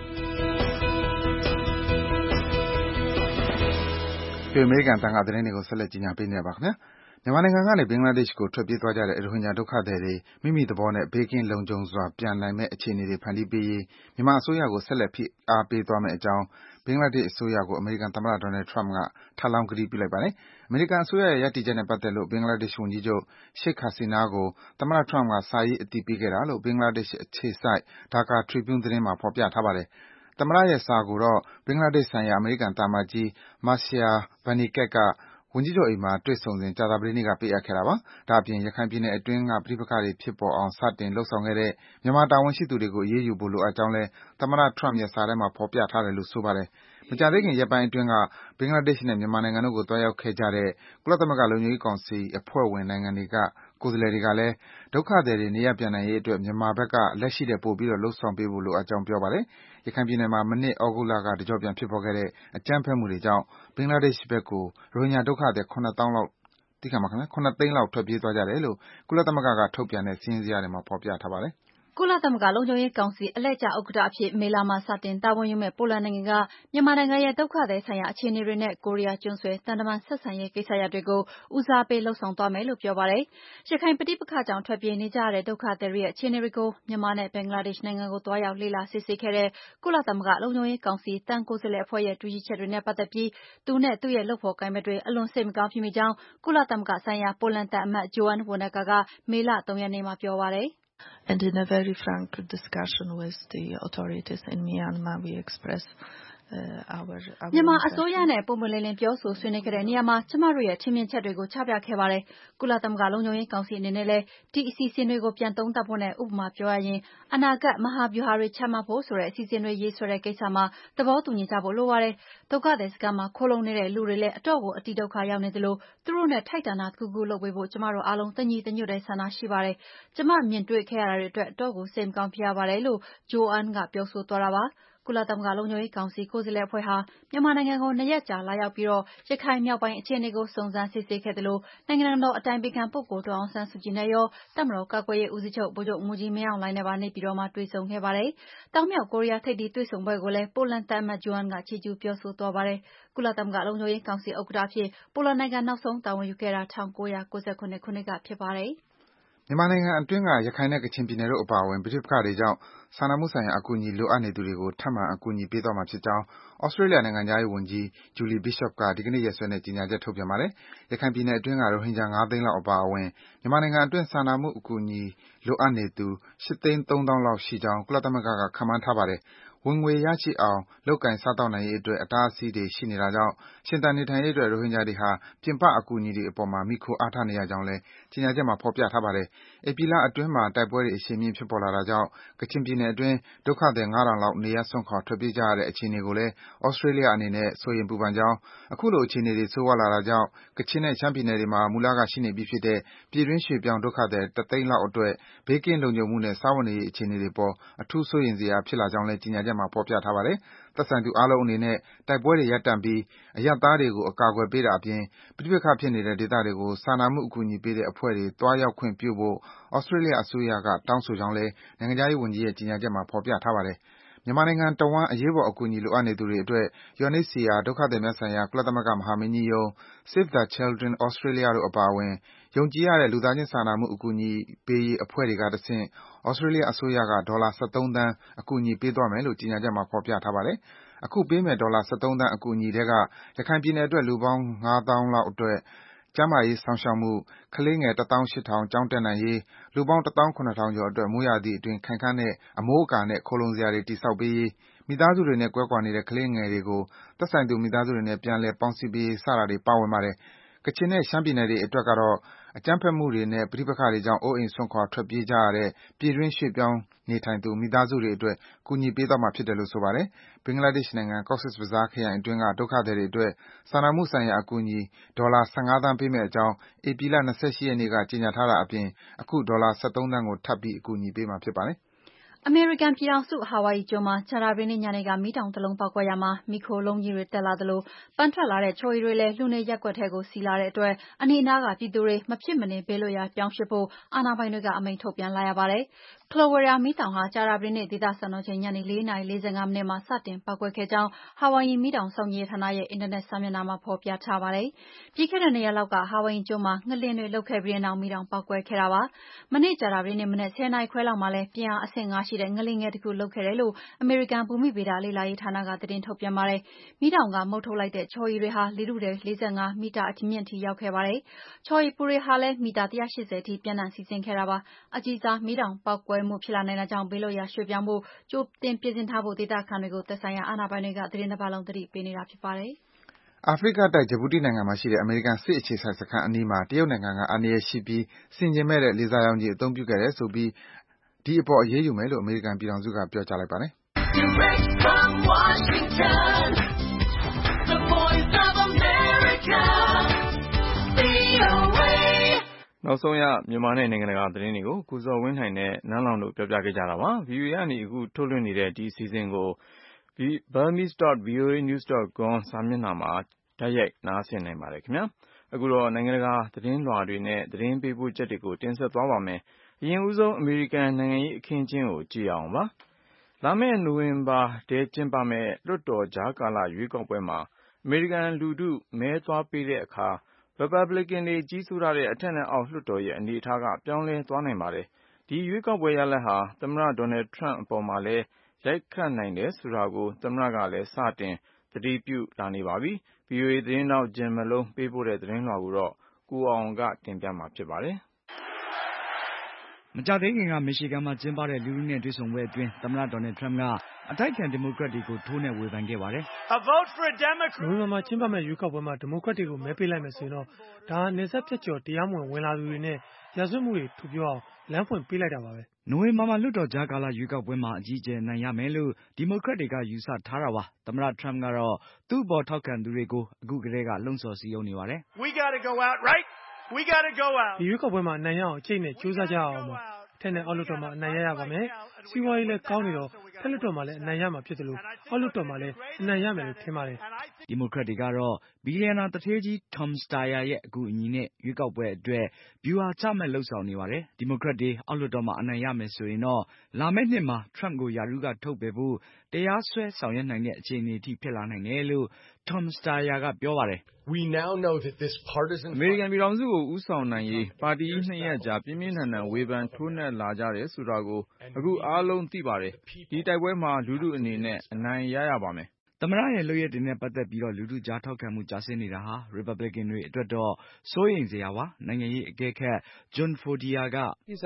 ဒီ အမေရိကန်အသံက သတင်းတွေကို ဆက်လက်ကြီးညာပေးနေပါတယ်ခင်ဗျာ။ မြန်မာနိုင်ငံကနေ ဘင်္ဂလားဒေ့ရှ်ကို ထွက်ပြေးသွားကြတဲ့ ရိုဟင်ဂျာဒုက္ခသည်တွေ မိမိသဘောနဲ့ ဘေးကင်းလုံခြုံစွာ ပြန်နိုင်မယ့် အခြေအနေတွေ ဖန်တီးပေးရေး မြန်မာအစိုးရကို ဆက်လက် ဖိအားပေးသွားမယ့်အကြောင်း ဘင်္ဂလားဒေ့ရှ်အစိုးရကို အမေရိကန်သမ္မတ Donald Trump က ထပ်လောင်း ကတိပြုလိုက်ပါတယ်။ အမေရိကန်အစိုးရရဲ့ ရပ်တည်ချက်နဲ့ပတ်သက်လို့ ဘင်္ဂလားဒေ့ရှ်ဝန်ကြီးချုပ် Sheikh Hasina ကို သမ္မတ Trump က စာရေး အသိပေးခဲ့တာလို့ ဘင်္ဂလားဒေ့ရှ်အခြေစိုက် Dhaka Tribune သတင်းမှာ ဖော်ပြထားပါတယ်။ သမ္မတရဲ့စာကိုတော့ ဘင်္ဂလားဒေ့ရှ်ဆိုင်ရာ အမေရိကန်သံအမတ်ကြီး Marcia Banikat က ဝန်ကြီးချုပ်အိမ်မှာ တွေ့ဆုံစဉ် ကြာသပတေးနေ့က ပေးအပ်ခဲ့တာပါ။ ဒါ့အပြင် ရခိုင်ပြည်နယ်အတွင်းက ပဋိပက္ခတွေဖြစ်ပေါ်အောင် စတင်လုပ်ဆောင်ခဲ့တဲ့ မြန်မာတာဝန်ရှိသူတွေကို အရေးယူဖို့ လိုအပ်ကြောင်းလည်း သမ္မတ Trump ရဲ့ စာထဲမှာ ဖော်ပြထားတယ်လို့ ဆိုပါတယ်။ မကြာသေးခင် ရက်ပိုင်းအတွင်းက ဘင်္ဂလားဒေ့ရှ်နဲ့ မြန်မာနိုင်ငံတို့ကို သွားရောက်ခဲ့ကြတဲ့ ကုလသမဂ္ဂလုံခြုံရေးကောင်စီအဖွဲ့ဝင်နိုင်ငံတွေက ကိုယ်စားလှယ်တွေကလည်း ဒုက္ခသည်တွေ နေရပ်ပြန်နိုင်ရေးအတွက် မြန်မာဘက်က လက်ရှိထက် ပိုပြီး လုပ်ဆောင်ပေးဖို့ လိုအပ်ကြောင်း ပြောပါတယ်။ ရခိုင်ပြည်နယ်မှာ မနှစ် သြဂုတ်လက တကျော့ပြန်ဖြစ်ပေါ်ခဲ့တဲ့ အကြမ်းဖက်မှုတွေကြောင့် ဘင်္ဂလားဒေ့ရှ်ဘက်ကို ရိုဟင်ဂျာဒုက္ခသည် ၇ သိန်းလောက် ထွက်ပြေးသွားကြတယ်လို့ ကုလသမဂ္ဂက ထုတ်ပြန်တဲ့ စာရင်းဇယားတွေမှာ ဖော်ပြထားပါတယ်။ကုလသမဂ္ဂလုံခြုံရေးကောင်စီ အလှည့်ကျဥက္ကဋ္ဌအဖြစ် မေလမှာ စတင်တာဝန်ယူမယ့် ပိုလန်နိုင်ငံက မြန်မာနိုင်ငံရဲ့ ဒုက္ခသည်ဆိုင်ရာအခြေအနေတွေနဲ့ ကိုရီးယားကျွန်းဆွယ် သံတမန်ဆက်ဆံရေးကိစ္စရပ်တွေကို ဦးစားပေးလုပ်ဆောင်သွားမယ်လို့ ပြောပါတယ်။ ရခိုင်ပဋိပက္ခကြောင့် ထွက်ပြေးနေကြရတဲ့ ဒုက္ခသည်တွေရဲ့ အခြေအနေတွေကို မြန်မာနဲ့ ဘင်္ဂလားဒေ့ရှ်နိုင်ငံကို သွားရောက် လေ့လာစစ်ဆေးခဲ့တဲ့ ကုလသမဂ္ဂလုံခြုံရေးကောင်စီ သံကိုယ်စားလှယ်အဖွဲ့ရဲ့ တွေ့ရှိချက်တွေနဲ့ပတ်သက်ပြီး သူနဲ့ သူ့ရဲ့လုပ်ဖော်ကိုင်ဘက်တွေ အလွန်စိတ်မကောင်းဖြစ်မိကြောင်း ကုလသမဂ္ဂဆိုင်ရာ ပိုလန်သံအမတ် Johan Wernegger က မေလ ၃ ရက်နေ့မှာ ပြောပါတယ်။ “ မြန်မာအစိုးရနဲ့ ပွင့်ပွင့်လင်းလင်း ပြောဆိုဆွေးနွေးခဲ့တဲ့နေရာမှာ ကျမတို့ရဲ့ ထင်မြင်ချက်တွေကို ချပြခဲ့ပါတယ်။ ကုလသမဂ္ဂလုံခြုံရေးကောင်စီအနေနဲ့လည်း ဒီအစီအစဉ်တွေကို ပြန်သုံးသပ်ဖို့နဲ့ ဥပမာပြောရရင် အနာဂတ် မဟာဗျူဟာတွေချမှတ်ဖို့ဆိုတဲ့ အစီအစဉ်တွေ ရေးဆွဲတဲ့ကိစ္စမှာ သဘောတူညီကြဖို့ လိုပါတယ်။ ဒုက္ခသည်စခန်းမှာ ခိုလှုံနေတဲ့လူတွေလည်း အတော့်ကို အတိဒုက္ခရောက်နေသလို သူတို့နဲ့ ထိုက်တန်တာတခုခုလုပ်ပေးဖို့ ကျမတို့အားလုံး တညီတညွတ်တည်း ဆန္ဒရှိပါတယ်။ ကျမမြင်တွေ့ခဲ့ရတာတွေအတွက် အတော့်ကို စိတ်မကောင်းဖြစ်ရပါတယ်။” လို့ Johan က ပြောဆိုသွားတာပါ။ ကုလသမဂ္ဂလုံခြုံရေးကောင်စီ ကိုယ်စားလှယ်အဖွဲ့ဟာ မြန်မာနိုင်ငံကို ၂ ရက်ကြာလာရောက်ပြီး ရခိုင်မြောက်ပိုင်းအခြေအနေကို စုံစမ်းစစ်ဆေးခဲ့သလို နိုင်ငံတော်အတိုင်ပင်ခံပုဂ္ဂိုလ် ဒေါ်အောင်ဆန်းစုကြည်နဲ့ရော တပ်မတော်ကာကွယ်ရေးဦးစီးချုပ် ဗိုလ်ချုပ်မှူးကြီးမင်းအောင်လှိုင်နဲ့ပါ နေပြည်တော်မှာ တွေ့ဆုံခဲ့ပါတယ်။ တောင်-မြောက်ကိုရီးယား ထိပ်သီးတွေ့ဆုံပွဲကိုလည်း ပိုလန်သံအမတ် Johan က ချီးကျူးပြောဆိုသွားပါတယ်။ ကုလသမဂ္ဂလုံခြုံရေးကောင်စီဥက္ကဋ္ဌအဖြစ် ပိုလန်နိုင်ငံ နောက်ဆုံးတာဝန်ယူခဲ့တာ ၁၉၉၇ ခုနှစ်ကဖြစ်ပါတယ်။မြန်မာနိုင်ငံအတွင်းက ရခိုင်နဲ့ ကချင်ပြည်နယ်တို့အပါအဝင် ပဋိပက္ခတွေကြောင့်စာနာမှုဆိုင်ရာအကူအညီလိုအပ်နေသူတွေကိုထပ်မံအကူအညီပေးသွားမှာဖြစ်ကြောင်း Australia နိုင်ငံခြားရေးဝန်ကြီး Julie Bishop ကဒီကနေ့ရက်စွဲနဲ့ကြေညာချက်ထုတ်ပြန်ပါတယ်။ ရခိုင်ပြည်နယ်အတွင်းက ရိုဟင်ဂျာ ၅ သိန်းလောက်အပါအဝင်မြန်မာနိုင်ငံအတွင်းစာနာမှုအကူအညီလိုအပ်နေသူ ၈ သိန်း ၃ သောင်းလောက်ရှိကြောင်း ကုလသမဂ္ဂက ခန့်မှန်းထားပါတယ်။ ဝင်ငွေရရှိအောင် လုပ်ကိုင်စားသောက်နိုင်ရေးအတွက် အတားအဆီးတွေရှိနေတာကြောင့် ရှင်သန်နေထိုင်ရေးအတွက် ရိုဟင်ဂျာတွေဟာ ပြင်ပအကူအညီတွေအပေါ်မှာ မှီခိုအားထားနေရကြောင်းလည်း ကြေညာချက်မှာ ဖော်ပြထားပါတယ်။ ဧပြီလအတွင်းမှာ တိုက်ပွဲတွေအရှိန်မြင့်ဖြစ်ပေါ်လာတာကြောင့် ကချင်ပြည်နယ်အတွင်း ဒုက္ခသည် ၅ ထောင်လောက် နေရပ်စွန့်ခွာထွက်ပြေးကြရတဲ့အခြေအနေကိုလည်း Australia အနေနဲ့ စိုးရိမ်ပူပန်ကြောင်း၊ အခုလိုအခြေအနေတွေဆိုးရွားလာတာကြောင့် ကချင်နဲ့ရှမ်းပြည်နယ်တွေမှာ မူလကရှိနေပြီးဖြစ်တဲ့ ပြည်တွင်းရွှေ့ပြောင်းဒုက္ခသည် တသိန်းလောက်အတွက် ဘေးကင်းလုံခြုံမှုနဲ့ စားဝတ်နေရေးအခြေအနေတွေအပေါ် အထူးစိုးရိမ်စရာဖြစ်လာကြောင်းလည်း ကြေညာချက်မှာ ဖော်ပြထားပါတယ်။ သက်ဆိုင်သူအားလုံးအနေနဲ့ တိုက်ပွဲတွေရပ်တန့်ပြီး အရပ်သားတွေကို အကာအကွယ်ပေးတာအပြင် ပဋိပက္ခဖြစ်နေတဲ့ဒေသတွေကို စာနာမှုအကူအညီပေးတဲ့အဖွဲ့တွေ သွားရောက်ခွင့်ပြုဖို့ Australia အစိုးရက တောင်းဆိုကြောင်းလည်း နိုင်ငံခြားရေးဝန်ကြီးရဲ့ ကြေညာချက်မှာ ဖော်ပြထားပါတယ်။ မြန်မာနိုင်ငံတဝန်း အရေးပေါ်အကူအညီလိုအပ်နေသူတွေအတွက် ယူအန် အိတ်စီအာ ဒုက္ခသည်များဆိုင်ရာ ကုလသမဂ္ဂမဟာမင်းကြီးရုံး၊ Save the Children Australia တို့အပါအဝင် ယုံကြည်ရတဲ့ လူသားချင်းစာနာမှုအကူအညီပေးရေးအဖွဲ့တွေကတဆင့် Australia အစိုးရက ဒေါ်လာ ၁၃ သန်း အကူအညီပေးသွားမယ်လို့ ကြေညာချက်မှာ ဖော်ပြထားပါတယ်။ အခုပေးမယ့် ဒေါ်လာ ၁၃ သန်း အကူအညီထဲက ရခိုင်ပြည်နယ်အတွက် လူပေါင်း ၅ သောင်းလောက်အတွက် ကျန်းမာရေးစောင့်ရှောက်မှု၊ ကလေးငယ် ၁၈,၀၀၀ ကျောင်းတက်နိုင်ရေး၊ လူပေါင်း ၁၇,၀၀၀ ကျော်အတွက် မိုးရာသီအတွင်း ခိုင်ခံ့တဲ့အမိုးအကာနဲ့ ခိုလှုံစရာတွေ တည်ဆောက်ပေးရေး၊ မိသားစုတွေနဲ့ ကွဲကွာနေတဲ့ ကလေးငယ်တွေကို သက်ဆိုင်သူမိသားစုတွေနဲ့ ပြန်လည်ပေါင်းစည်းပေးရေး စတာတွေ ပါဝင်ပါတယ်။ ကချင်နဲ့ ရှမ်းပြည်နယ်တွေအတွက်ကတော့ အကြမ်းဖက်မှုတွေနဲ့ ပဋိပက္ခတွေကြောင့် အိုးအိမ်စွန့်ခွာ ထွက်ပြေးကြရတဲ့ ပြည်တွင်းရွှေ့ပြောင်းနေထိုင်သူ မိသားစုတွေအတွက် ကူညီပေးသွားမှာဖြစ်တယ်လို့ ဆိုပါတယ်။ ဘင်္ဂလားဒေ့ရှ်နိုင်ငံ၊ Cox's Bazar ခရိုင်အတွင်းက ဒုက္ခသည်တွေအတွက် စာနာမှုဆိုင်ရာအကူအညီ ဒေါ်လာ ၁၅ သန်းပေးမယ့်အကြောင်း ဧပြီလ ၂၈ ရက်နေ့က ကြေညာထားတာအပြင် အခု ဒေါ်လာ ၁၃ သန်းကို ထပ်ပြီး အကူအညီပေးမှာဖြစ်ပါတယ်။အမေရိကန်ပြည်ထောင်စု ဟာဝိုင်အီကျွန်းမှာ ကြာသပတေးနေ့ညနေက မီးတောင်တလုံးပေါက်ကွဲရာမှာ မီးခိုးလုံးကြီးတွေတက်လာသလို ပန်းထွက်လာတဲ့ ချော်ရည်တွေလည်း လူနေရပ်ကွက်ထဲကို စီးလာတဲ့အတွက် အနီးအနားကပြည်သူတွေ မဖြစ်မနေဘေးလွတ်ရာပြောင်းရွှေ့ဖို့ အာဏာပိုင်တွေက အမိန့်ထုတ်ပြန်လိုက်ရပါတယ်။ Kilauea မီးတောင်ဟာ ကြာသပတေးနေ့ ဒေသစံတော်ချိန် ညနေ ၄ နာရီ ၄၅ မိနစ်မှာ စတင်ပေါက်ကွဲခဲ့ကြောင်း ဟာဝိုင်အီမီးတောင်စောင့်ကြည့်ရေးဌာနရဲ့ အင်တာနက်စာမျက်နှာမှာ ဖော်ပြထားပါတယ်။ ပြီးခဲ့တဲ့ နှစ်ရက်လောက်က ဟာဝိုင်အီကျွန်းမှာ ငလျင်တွေလှုပ်ခဲ့ပြီးနောက် မီးတောင်ပေါက်ကွဲခဲ့တာပါ။ မနေ့ ကြာသပတေးနေ့ မနက် ၁၀ နာရီခွဲလောက်မှာလည်း ပြင်းအားအဆင့် ၅ ရှိတဲ့ ငလျင်ငယ်တခုလှုပ်ခဲ့တယ်လို့ အမေရိကန်ဘူမိဗေဒလေ့လာရေးဌာနက သတင်းထုတ်ပြန်ပါတယ်။ မီးတောင်က မှုတ်ထုတ်လိုက်တဲ့ ချော်ရည်တွေဟာ လေထုထဲ ၄၅ မီတာအမြင့်ထိရောက်ခဲ့ပါတယ်။ ချော်ရည်ပူတွေဟာလည်း မီတာ ၁၈၀ ထိ ပျံ့နှံ့စီးဆင်းခဲ့တာပါ။ အကြီးစားမီးတောင်ပေါက်ကွဲမှုဖြစ်လာနိုင်တာကြောင့် ဘေးလွတ်ရာရွှေ့ပြောင်းဖို့ ကြိုတင်ပြင်ဆင်ထားဖို့ ဒေသခံတွေကို သက်ဆိုင်ရာအာဏာပိုင်တွေက သီတင်းတပတ်လုံး သတိပေးနေတာဖြစ်ပါတယ်။အာဖရိကတိုက် ဂျီဘူတီနိုင်ငံမှာရှိတဲ့ အမေရိကန်စစ်အခြေစိုက်စခန်းအနီးမှာ တရုတ်နိုင်ငံက အန္တရာယ်ရှိပြီး ဆင်ခြင်မဲ့တဲ့ လေဆာရောင်ခြည် အသုံးပြုခဲ့တယ်ဆိုပြီး ဒီအပေါ် အရေးယူမယ်လို့ အမေရိကန်ပြည်ထောင်စုက ပြောကြားလိုက်ပါတယ်။နောက်ဆုံးရ မြန်မာနဲ့နိုင်ငံတကာသတင်းတွေကို ကိုဇော်ဝင်းလှိုင်နဲ့ နန်းလောင်ဝ်တို့ပြောပြပေးကြပါမယ်။ ဗွီအိုအေကနေ အခုထုတ်လွှင့်နေတဲ့ ဒီအစီအစဉ်ကို burmese dot v o a news dot com စာမျက်နှာမှာ တိုက်ရိုက်နားဆင်နိုင်ပါတယ်။ အခုတော့ နိုင်ငံတကာသတင်းလွှာတွေနဲ့ သတင်းပေးပို့ချက်တွေကို တင်ဆက်သွားပါ့မယ်။ အရင်ဦးဆုံး အမေရိကန်နိုင်ငံရေးအခင်းအကျင်းကို ကြည့်ရအောင်ပါ။ လာမယ့် နိုဝင်ဘာထဲကျင်းပမယ့် လွှတ်တော်ကြားကာလရွေးကောက်ပွဲမှာ အမေရိကန်လူထု မဲသွားပေးတဲ့အခါ ရီပတ်ဘလစ်ကန်တွေကြီးစိုးထားတဲ့ အထက်နဲ့အောက်လွှတ်တော်ရဲ့အနေအထားက ပြောင်းလဲသွားနိုင်ပါတယ်။ ဒီရွေးကောက်ပွဲရလဒ်ဟာ သမ္မတ Donald Trump အပေါ်မှာလည်း ရိုက်ခတ်နိုင်တယ်ဆိုတာကို သမ္မတကလည်း စတင်သတိပြုလာနေပါပြီ။ ဗွီအိုအေသတင်းထောက် Jim Malone ပေးပို့တဲ့သတင်းလွှာကို ကိုအောင်အောင်က တင်ပြထားပါတယ်။မကြာသေးခင်က Michigan မှာကျင်းပတဲ့ လူထုနဲ့တွေ့ဆုံပွဲအတွင်း သမ္မတ Donald Trump က အတိုက်အခံဒီမိုကရက်တွေကို ထိုးနှက်ဝေဖန်ခဲ့ပါတယ်။ “နိုဝင်ဘာမှာကျင်းပမယ့်ရွေးကောက်ပွဲမှာ ဒီမိုကရက်တွေကိုမဲပေးလိုက်မယ်ဆိုရင်တော့ ဒါဟာ နယ်စပ်ဖြတ်ကျော် တရားမဝင် ဝင်လာသူတွေနဲ့ ရာဇဝတ်မှုတွေ ထူပြောအောင် လမ်းဖွင့်ပေးလိုက်တာပါပဲ။” နိုဝင်ဘာမှာ လွှတ်တော်ကြားကာလရွေးကောက်ပွဲမှာ အကြီးအကျယ်အနိုင်ရမယ်လို့ ဒီမိုကရက်တွေက ယူဆထားတာပါ။ သမ္မတ Trump ကတော့ သူ့အပေါ်ထောက်ခံသူတွေကို အခုကတည်းက လှုံ့ဆော်စည်းရုံးနေပါတယ်။ “ဒီရွေးကောက်ပွဲမှာ အနိုင်ရအောင် အကြိတ်အနယ် ကြိုးစားကြရအောင်ပါ။ အထက်နဲ့အောက်လွှတ်တော်မှာ အနိုင်ရရပါမယ်။ စီးပွားရေးလည်းကောင်းနေတော့ အထက်လွှတ်တော်မှာလည်း အနိုင်ရမှာဖြစ်သလို အောက်လွှတ်တော်မှာလည်း အနိုင်ရမယ်လို့ ထင်ပါတယ်။” ဒီမိုကရက်တွေကတော့ ဘီလျံနာသူဌေးကြီး Tom Steyer ရဲ့အကူအညီနဲ့ ရွေးကောက်ပွဲအတွက် ဗျူဟာချမှတ်လုပ်ဆောင်နေပါတယ်။ ဒီမိုကရက်တွေ အောက်လွှတ်တော်မှာ အနိုင်ရမယ်ဆိုရင်တော့ လာမယ့်နှစ်မှာ Trump ကို ရာထူးကထုတ်ပယ်ဖို့ တရားစွဲဆောင်ရွက်နိုင်တဲ့အခြေအနေအထိ ဖြစ်လာနိုင်တယ်လို့ Tom Steyer ကပြောပါတယ်။ We now know that this partisan အမေရိကန်ပြည်ထောင်စုကိုဦးဆောင်နိုင်ရေးပါတီကြီးနှစ်ရပ်ကြားပြင်းပြင်းထန်ထန်ဝေဖန်ထိုးနှက်လာကြတယ်ဆိုတာကိုအခုအားလုံးသိပါတယ်။ဒီတိုက်ပွဲမှာလူထုအနေနဲ့အနိုင်ရရပါမယ်။သမ္မတရဲ့လုပ်ရပ်တွေနဲ့ပတ်သက်ပြီးလူထုကြားထောက်ခံမှုကျဆင်းနေတာဟာ Republican တွေအတွက်တော့စိုးရိမ်စရာပါ။နိုင်ငံရေးအကဲခတ် John Fortier ကသူ့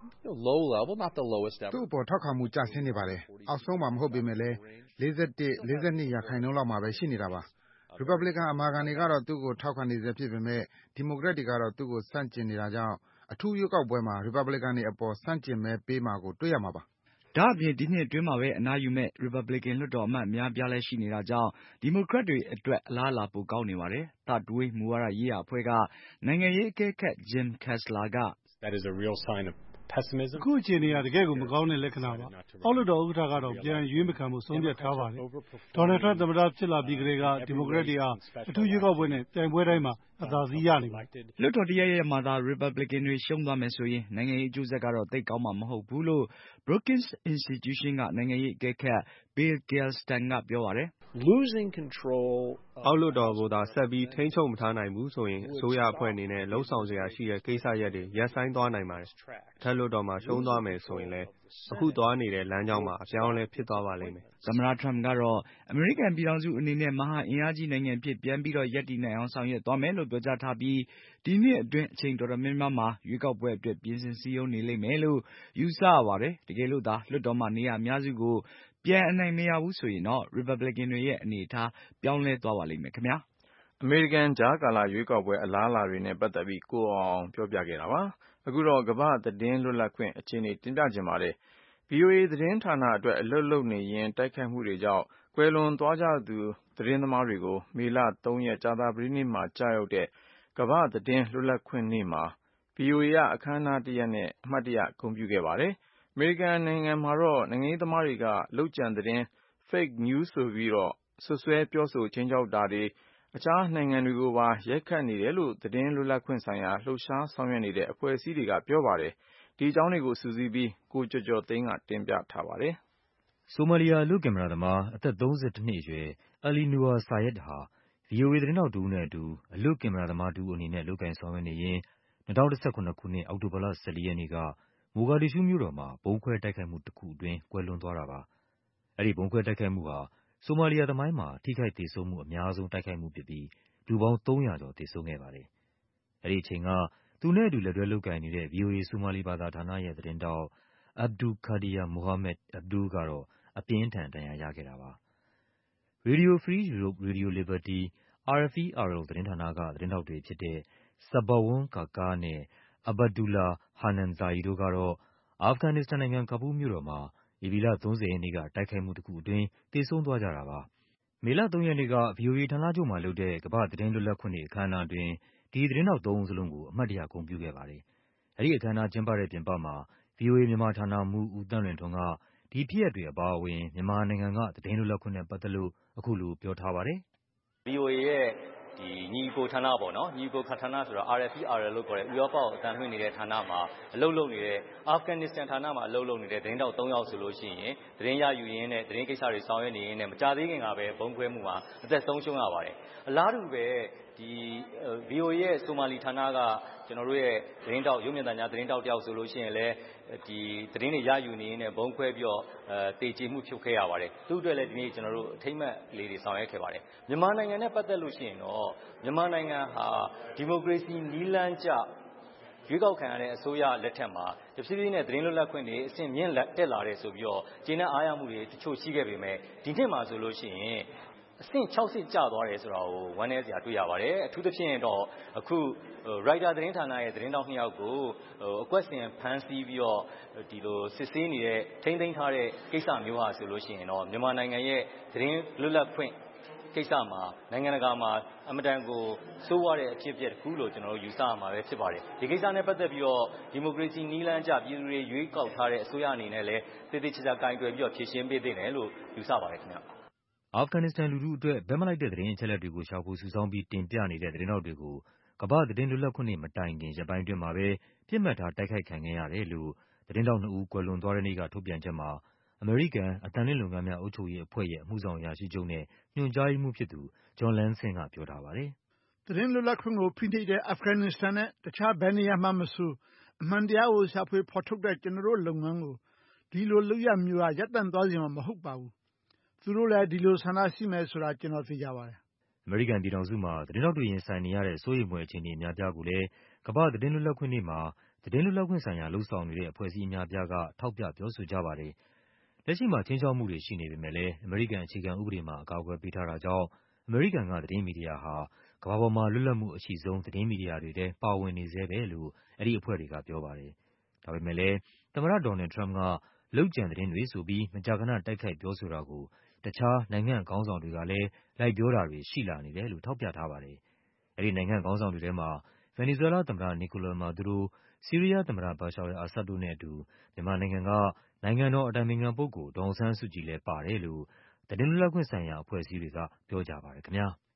အပေါ်ထောက်ခံမှုကျဆင်းနေပါတယ်။အောက်ဆုံးမှာမဟုတ်ပေမဲ့လည်း ၄၁-၄၂ ရာခိုင်နှုန်းလောက်မှာပဲရှိနေတာပါ။ Republican အမာခံတွေကတော့သူ့ကိုထောက်ခံနေဆဲဖြစ်ပေမဲ့ Democrat တွေကတော့သူ့ကိုဆန့်ကျင်နေတာကြောင့်အထူးရွေးကောက်ပွဲမှာ Republican တွေအပေါ်ဆန့်ကျင်မဲပေးမှာကိုတွေ့ရမှာပါ။ဒါ့အပြင်ဒီနှစ်အတွင်းမှာပဲအနားယူမယ့် Republican လွှတ်တော်အမတ်အများအပြားလည်းရှိနေတာကြောင့် Democrat တွေအတွက်အလားအလာပိုကောင်းနေပါတယ်။ Third Way မူဝါဒရေးရာအဖွဲ့ကနိုင်ငံရေးအကဲခတ် Jim Kessler ကအခုအခြေအနေဟာတကယ့်ကိုမကောင်းတဲ့လက္ခဏာပါ။အောက်လွှတ်တော်ဥက္ကဋ္ဌကတော့ပြန်ရွေးမခံဖို့ဆုံးဖြတ်ထားပါတယ်။ Donald Trump သမ္မတဖြစ်လာပြီးကတည်းက Democrat တွေဟာအထူးရွေးကောက်ပွဲနဲ့ပြိုင်ပွဲတိုင်းမှာအသာစီးရနေပါတယ်။လွှတ်တော်တရပ်ရပ်မှာသာ Republican တွေရှုံးသွားမယ်ဆိုရင်နိုင်ငံရေးအကျိုးဆက်ကတော့သိပ်ကောင်းမှာမဟုတ်ဘူးလို့ Brookings Institution ကနိုင်ငံရေးအကဲခတ် Bill Galston ကပြောပါတယ်။အောက်လွှတ်တော်ကိုသာဆက်ပြီးထိန်းချုပ်မထားနိုင်ဘူးဆိုရင်အစိုးရအဖွဲ့အနေနဲ့လုပ်ဆောင်စရာရှိတဲ့ကိစ္စရပ်တွေရပ်ဆိုင်းသွားနိုင်ပါတယ်။အထက်လွှတ်တော်မှာရှုံးသွားမယ်ဆိုရင်လည်းအခုသွားနေတဲ့လမ်းကြောင်းမှာအပြောင်းအလဲဖြစ်သွားပါလိမ့်မယ်။သမ္မတ Trump ကတော့အမေရိကန်ပြည်ထောင်စုအနေနဲ့မဟာအင်အားကြီးနိုင်ငံအဖြစ်ပြန်ပြီးတော့ရပ်တည်နိုင်အောင်ဆောင်ရွက်သွားမယ်လို့ပြောကြားထားပြီးဒီနှစ်အတွင်းအချိန်တော်တော်များများမှာရွေးကောက်ပွဲအတွက်ပြင်ဆင်စည်းရုံးနေလိမ့်မယ်လို့ယူဆရပါတယ်။တကယ်လို့သာလွှတ်တော်မှာနေရာအများစုကိုပြန်အနိုင်မရဘူးဆိုရင်တော့ Republican တွေရဲ့အနေအထားပြောင်းလဲသွားပါလိမ့်မယ်ခင်ဗျာ။အမေရိကန်ကြားကာလရွေးကောက်ပွဲအလားအလာတွေနဲ့ပတ်သက်ပြီးကိုအောင်ပြောပြခဲ့တာပါ။အခုတော့ကမ္ဘာ့သတင်းလွတ်လပ်ခွင့်အခြေအနေတင်ပြချင်ပါတယ်။ V O A သတင်းဌာနအတွက်အလုပ်လုပ်နေရင်းတိုက်ခိုက်မှုတွေကြောင့်ကွယ်လွန်သွားကြသူသတင်းသမားတွေကိုမေလသုံးရက်ကြာသပတေးနေ့မှာကျရောက်တဲ့ကမ္ဘာ့သတင်းလွတ်လပ်ခွင့်နေ့မှာ V O A ကအခမ်းအနားတရပ်နဲ့အမှတ်တရဂုဏ်ပြုခဲ့ပါတယ်။ အမေရိကန်နိုင်ငံမှာတော့နိုင်ငံရေးသမားတွေကလုပ်ကြံသတင်း Fake News ဆိုပြီးစွပ်စွဲပြောဆိုခြိမ်းခြောက်တာတွေအခြားနိုင်ငံတွေကိုပါရိုက်ခတ်နေတယ်လို့သတင်းလွတ်လပ်ခွင့်ဆိုင်ရာလှုပ်ရှားဆောင်ရွက်နေတဲ့အဖွဲ့အစည်းတွေကပြောပါတယ်။ဒီအကြောင်းတွေကိုစုစည်းပြီးကိုကျော်ကျော်သိန်းကတင်ပြထားပါတယ်။ဆိုမာလီယာအလွတ်ကင်မရာသမားအသက်သုံး၁၁နှစ်အရွယ် Ali Noor Sayed ဟာ V O A သတင်းထောက်တဦးနဲ့အတူအလွတ်ကင်မရာသမားတဦးအနေနဲ့လုပ်ကိုင်ဆောင်ရွက်နေရင်း၂၀၁၇ခုနှစ်အောက်တိုဘာလ၁၄ရက်နေ့ကမိုဂါဒစ်ရှူးမြို့တော်မှာဗုံးခွဲတိုက်ခိုက်မှုတခုအတွင်းကွယ်လွန်သွားတာပါ။အဲဒီဗုံးခွဲတိုက်ခိုက်မှုဟာဆိုမာလီယာသမိုင်းမှာထိခိုက်သေဆုံးမှုအများဆုံးတိုက်ခိုက်မှုဖြစ်ပြီးလူပေါင်းသုံးရာကျော်သေဆုံးခဲ့ပါတယ်။အဲဒီအချိန်ကသူနဲ့အတူလက်တွဲလုပ်ကိုင်နေတဲ့ V O A ဆိုမာလီဘာသာဌာနရဲ့သတင်းထောက် Abdul Qadir Mohammed Abdul ကတော့အပြင်းအထန်ဒဏ်ရာရခဲ့တာပါ။ Radio Free Europe, Radio Liberty, R F E R L သတင်းဌာနကသတင်းထောက်တွေဖြစ်တဲ့ Sabawan Kaka နဲ့ Abdullah Hananzai တို့ကတော့ အာဖဂန်နစ္စတန်နိုင်ငံ၊ ကာဘူးလ်မြို့တော်မှာဧပြီလ၃၀ရက်နေ့ကတိုက်ခိုက်မှုတခုအတွင်းသေဆုံးသွားကြတာပါ။မေလ၃ရက်နေ့က V O A ဌာနချုပ်မှာလုပ်တဲ့ကမ္ဘာ့သတင်းလွတ်လပ်ခွင့်နေ့အခမ်းအနားအတွင်းဒီသတင်းထောက်သုံးဦးစလုံးကိုအမှတ်တရဂုဏ်ပြုခဲ့ပါတယ်။အဲဒီအခမ်းအနားကျင်းပတဲ့ပြင်ပမှာ V O A မြန်မာဌာနမှူး ဦးသန်းလွင်ထွန်းကဒီဖြစ်ရပ်တွေအပါအဝင်မြန်မာနိုင်ငံကသတင်းလွတ်လပ်ခွင့်နဲ့ပတ်သက်လို့အခုလိုပြောထားပါတယ်။ V O A ရဲ့ဒီညီအကိုဌာနပေါ့နော်ညီအကိုဌာနဆိုတာ R F E R L လို့ခေါ်တဲ့ဥရောပကိုအသံလွှင့်နေတဲ့ဌာနမှာအလုပ်လုပ်နေတဲ့အာဖဂန်နစ္စတန်ဌာနမှာအလုပ်လုပ်နေတဲ့သတင်းတောက်သုံးယောက်ဆိုလို့ရှိရင်သတင်းရယူရင်းနဲ့သတင်းကိစ္စတွေဆောင်ရွက်နေရင်းနဲ့မကြသေးခင်ကပဲဘုံခွဲမှုမှာအသက်ဆုံးရှုံးရပါတယ်။အလားတူပဲဒီ V O A ရဲ့ဆိုမာလီဌာနကကျွန်တော်တို့ရဲ့သတင်းတောက်ရုပ်မြင်သံကြားသတင်းတောက်တယောက်ဆိုလို့ရှိရင်လည်းဒီသတင်းတွေရယူနေရင်းနဲ့ဘုံခွဲပြီးတော့အဲတေချေမှုဖြုတ်ခဲ့ရပါတယ်။သူ့အတွက်လည်းဒီနေ့ကျွန်တော်တို့အထိမ့်မှတ်လေးတွေဆောင်ရွက်ခဲ့ပါတယ်။မြန်မာနိုင်ငံနဲ့ပတ်သက်လို့ရှိရင်တော့မြန်မာနိုင်ငံဟာဒီမိုကရေစီနည်းလမ်းကျရွေးကောက်ခံရတဲ့အစိုးရလက်ထက်မှာတဖြည်းဖြည်းနဲ့သတင်းလွတ်လပ်ခွင့်တွေအဆင့်မြင့်တက်လာတဲ့ဆိုပြီးတော့ကျေနပ်အားရမှုတွေတချို့ရှိခဲ့ပေမဲ့ဒီနှစ်မှာဆိုလို့ရှိရင်အဆင့်၆ဆင့်ကျသွားတယ်ဆိုတာကိုဝမ်းနည်းစရာတွေ့ရပါတယ်အထူးသဖြင့်တော့အခု Writer သတင်းဌာနရဲ့သတင်းတောက်နှစ်ယောက်ကိုအကွက်ဆင်ဖမ်းဆီးပြီးတော့ဒီလိုစစ်ဆေးနေတဲ့ထိန်းသိမ်းထားတဲ့ကိစ္စမျိုးဟာဆိုလို့ရှိရင်တော့မြန်မာနိုင်ငံရဲ့သတင်းလွတ်လပ်ခွင့်ကိစ္စမှာနိုင်ငံတကာမှာအမတန်ကိုစိုးဝါတဲ့အဖြစ်အပျက်တစ်ခုလို့ကျွန်တော်တို့ယူဆရမှာပဲဖြစ်ပါတယ်ဒီကိစ္စနဲ့ပတ်သက်ပြီးတော့ဒီမိုကရေစီနည်းလမ်းကျပြည်သူတွေရွေးကောက်ထားတဲ့အစိုးရအနေနဲ့လည်းသေသေးချာချာကင်တွယ်ပြီးတော့ဖြေရှင်းပေးသင့်တယ်လို့ယူဆပါတယ်ခင်ဗျအာဖဂန်နစ္စတန်လူထုအတွက်ဘက်မလိုက်တဲ့သတင်းအချက်အလက်တွေကိုရှာဖွေစုဆောင်းပြီးတင်ပြနေတဲ့သတင်းထောက်တွေကိုကမ္ဘာ့သတင်းလွတ်လပ်ခွင့်နေ့မတိုင်ခင်ရက်ပိုင်းအတွင်းမှာပဲပြစ်မှတ်ထားတိုက်ခိုက်ခံခဲ့ရတယ်လို့သတင်းထောက်နှစ်ဦးကွယ်လွန်သွားတဲ့နေ့ကထုတ်ပြန်ချက်မှာအမေရိကန်အသံလွှင့်လုပ်ငန်းများအုပ်ချုပ်ရေးအဖွဲ့ရဲ့အမှုဆောင်အရာရှိချုပ်နဲ့ညွှန်ကြားရေးမှူးဖြစ်သူ John Lansing ကပြောထားပါတယ်။သတင်းလွတ်လပ်ခွင့်ကိုဖိနှိပ်တဲ့အာဖဂန်နစ္စတန်နဲ့တခြားဘယ်နေရာမှမဆိုအမှန်တရားကိုရှာဖွေဖော်ထုတ်တဲ့ကျွန်တော်တို့လုပ်ငန်းကိုဒီလိုလုပ်ရမျိုးဟာရပ်တန့်သွားစေမှာမဟုတ်ပါဘူး။သူတို့လည်းဒီလိုဆန္ဒရှိမယ်ဆိုတာကျွန်တော်သိကြပါတယ်။အမေရိကန်ပြည်ထောင်စုမှာသတင်းထောက်တွေရင်ဆိုင်နေရတဲ့စိုးရိမ်ဖွယ်အခြေအနေအများအပြားကိုလည်းကမ္ဘာ့သတင်းလွတ်လပ်ခွင့်နေ့မှာသတင်းလွတ်လပ်ခွင့်ဆိုင်ရာလှုံ့ဆော်နေတဲ့အဖွဲ့အစည်းအများအပြားကထောက်ပြပြောဆိုကြပါတယ်။လက်ရှိမှာခြိမ်းခြောက်မှုတွေရှိနေပေမဲ့လည်းအမေရိကန်အခြေခံဥပဒေမှာအကာအကွယ်ပေးထားတာကြောင့်အမေရိကန်ကသတင်းမီဒီယာဟာကမ္ဘာပေါ်မှာလွတ်လပ်မှုအရှိဆုံးသတင်းမီဒီယာတွေထဲပါဝင်နေဆဲပဲလို့အဲဒီအဖွဲ့တွေကပြောပါတယ်။ဒါပေမဲ့လည်းသမ္မတဒေါ်နယ်လ်ဒ် ထရမ့်ပ်ကလုပ်ကြံသတင်းတွေဆိုပြီးမကြာခဏတိုက်ခိုက်ပြောဆိုတာကိုတခြားနိုင်ငံခေါင်းဆောင်တွေကလည်းလိုက်ပြောတာတွေရှိလာနေတယ်လို့ထောက်ပြထားပါတယ်။အဲဒီနိုင်ငံခေါင်းဆောင်တွေထဲမှာဗင်နီဇွဲလားသမ္မတ နီကိုလာ မာဒူရို၊ ဆီးရီးယားသမ္မတ ဘာရှာအယ်လ်အာဆတ်တို့နဲ့အတူမြန်မာနိုင်ငံကနိုင်ငံတော်အတိုင်ပင်ခံပုဂ္ဂိုလ်ဒေါ်အောင်ဆန်းစုကြည်လည်းပါတယ်လို့သတင်းလွတ်လပ်ခွင့်ဆိုင်ရာအဖွဲ့အစည်းတွေကပြောကြပါတယ်ခင်ဗျာ။